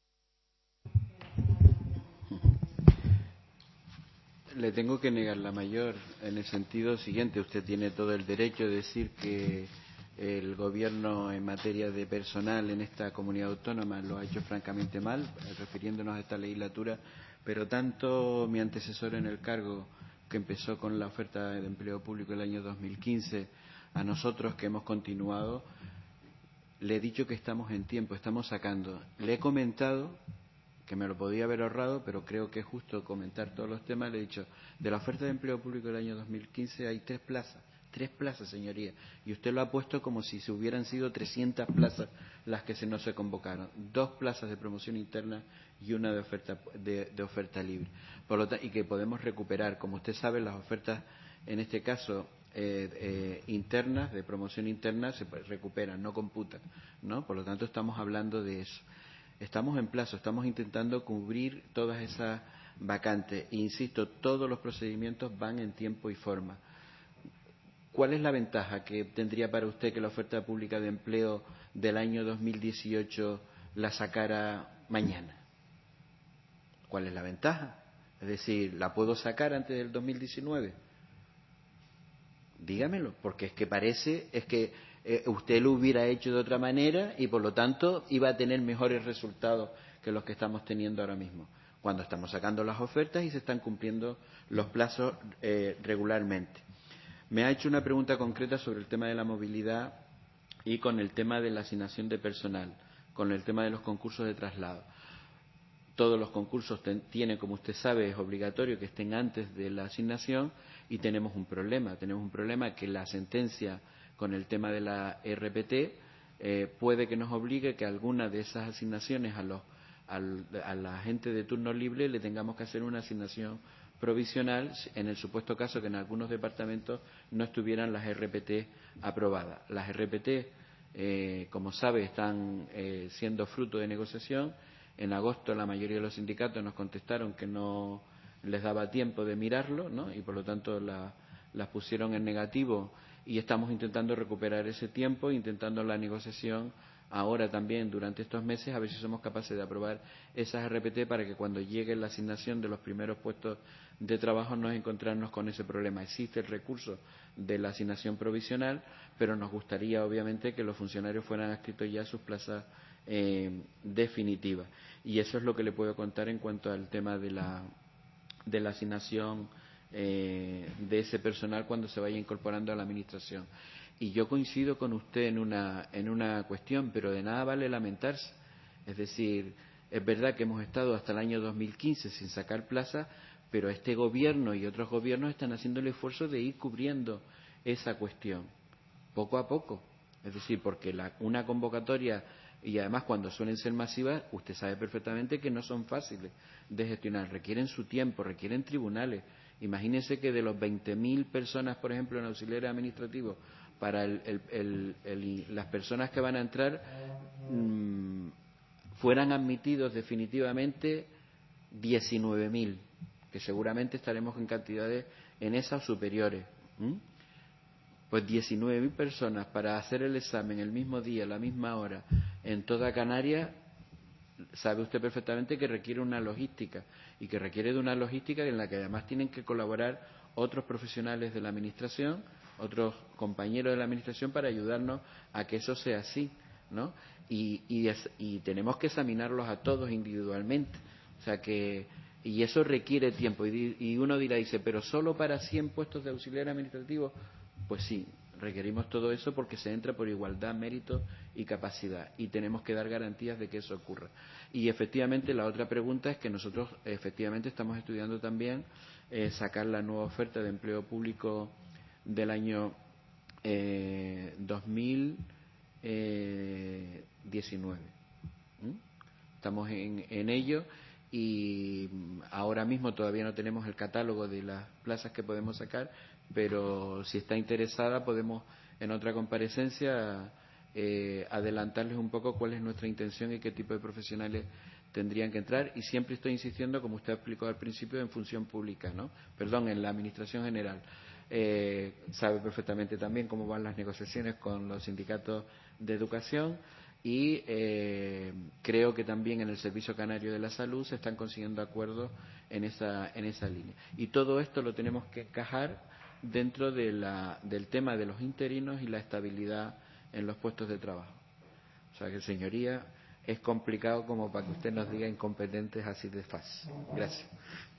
Le tengo que negar la mayor en el sentido siguiente. Usted tiene todo el derecho de decir que el Gobierno en materia de personal en esta comunidad autónoma lo ha hecho francamente mal, refiriéndonos a esta legislatura, pero tanto mi antecesor en el cargo, que empezó con la oferta de empleo público el año 2015, a nosotros que hemos continuado, le he dicho que estamos en tiempo, estamos sacando. Le he comentado que me lo podía haber ahorrado, pero creo que es justo comentar todos los temas. Le he dicho, de la oferta de empleo público del año 2015 hay 3 plazas, señoría, y usted lo ha puesto como si se hubieran sido 300 plazas las que no se convocaron. 2 plazas de promoción interna y una de oferta libre. Por lo tanto, y que podemos recuperar, como usted sabe, las ofertas, en este caso internas, de promoción interna, se recuperan, no computan, ¿no? Por lo tanto, estamos hablando de eso. Estamos en plazo, estamos intentando cubrir todas esas vacantes. E insisto, todos los procedimientos van en tiempo y forma. ¿Cuál es la ventaja que tendría para usted que la oferta pública de empleo del año 2018 la sacara mañana? ¿Cuál es la ventaja? Es decir, ¿la puedo sacar antes del 2019? Dígamelo, porque es que parece que usted lo hubiera hecho de otra manera y, por lo tanto, iba a tener mejores resultados que los que estamos teniendo ahora mismo, cuando estamos sacando las ofertas y se están cumpliendo los plazos regularmente. Me ha hecho una pregunta concreta sobre el tema de la movilidad y con el tema de la asignación de personal, con el tema de los concursos de traslado. Todos los concursos tienen, como usted sabe, es obligatorio que estén antes de la asignación y tenemos un problema. Tenemos un problema que la sentencia con el tema de la RPT puede que nos obligue que alguna de esas asignaciones a la gente de turno libre le tengamos que hacer una asignación provisional en el supuesto caso que en algunos departamentos no estuvieran las RPT aprobadas. Las RPT, como sabe, están siendo fruto de negociación. En agosto la mayoría de los sindicatos nos contestaron que no les daba tiempo de mirarlo, ¿no? Y por lo tanto las pusieron en negativo y estamos intentando recuperar ese tiempo, intentando la negociación ahora también durante estos meses, a ver si somos capaces de aprobar esas RPT para que cuando llegue la asignación de los primeros puestos de trabajo no encontrarnos con ese problema. Existe el recurso de la asignación provisional, pero nos gustaría obviamente que los funcionarios fueran adscritos ya a sus plazas definitivas. Y eso es lo que le puedo contar en cuanto al tema de la asignación de ese personal cuando se vaya incorporando a la Administración. Y yo coincido con usted en una cuestión, pero de nada vale lamentarse. Es decir, es verdad que hemos estado hasta el año 2015 sin sacar plaza, pero este gobierno y otros gobiernos están haciendo el esfuerzo de ir cubriendo esa cuestión, poco a poco. Es decir, porque una convocatoria, y además cuando suelen ser masivas, usted sabe perfectamente que no son fáciles de gestionar, requieren su tiempo, requieren tribunales. Imagínense que de los 20.000 personas, por ejemplo, en auxiliares administrativos, para las personas que van a entrar, fueran admitidos definitivamente 19.000, que seguramente estaremos en cantidades en esas superiores. Pues 19.000 personas para hacer el examen el mismo día, a la misma hora, en toda Canarias, sabe usted perfectamente que requiere una logística, y que requiere de una logística en la que además tienen que colaborar otros profesionales de la Administración, otros compañeros de la Administración, para ayudarnos a que eso sea así, ¿no? Y tenemos que examinarlos a todos individualmente. O sea que, y eso requiere tiempo. Y uno dirá, dice, pero solo para 100 puestos de auxiliar administrativo. Pues sí, requerimos todo eso porque se entra por igualdad, mérito y capacidad, y tenemos que dar garantías de que eso ocurra. Y efectivamente la otra pregunta es que nosotros efectivamente estamos estudiando también sacar la nueva oferta de empleo público del año 2019. Estamos en ello, y ahora mismo todavía no tenemos el catálogo de las plazas que podemos sacar, pero si está interesada podemos en otra comparecencia adelantarles un poco cuál es nuestra intención y qué tipo de profesionales tendrían que entrar. Y siempre estoy insistiendo, como usted explicó al principio, en función pública, ¿no? Perdón, en la Administración General. Sabe perfectamente también cómo van las negociaciones con los sindicatos de educación, y creo que también en el Servicio Canario de la Salud se están consiguiendo acuerdos en esa línea. Y todo esto lo tenemos que encajar dentro del tema de los interinos y la estabilidad en los puestos de trabajo. O sea que, señoría, es complicado como para que usted nos diga incompetentes así de fácil. Gracias.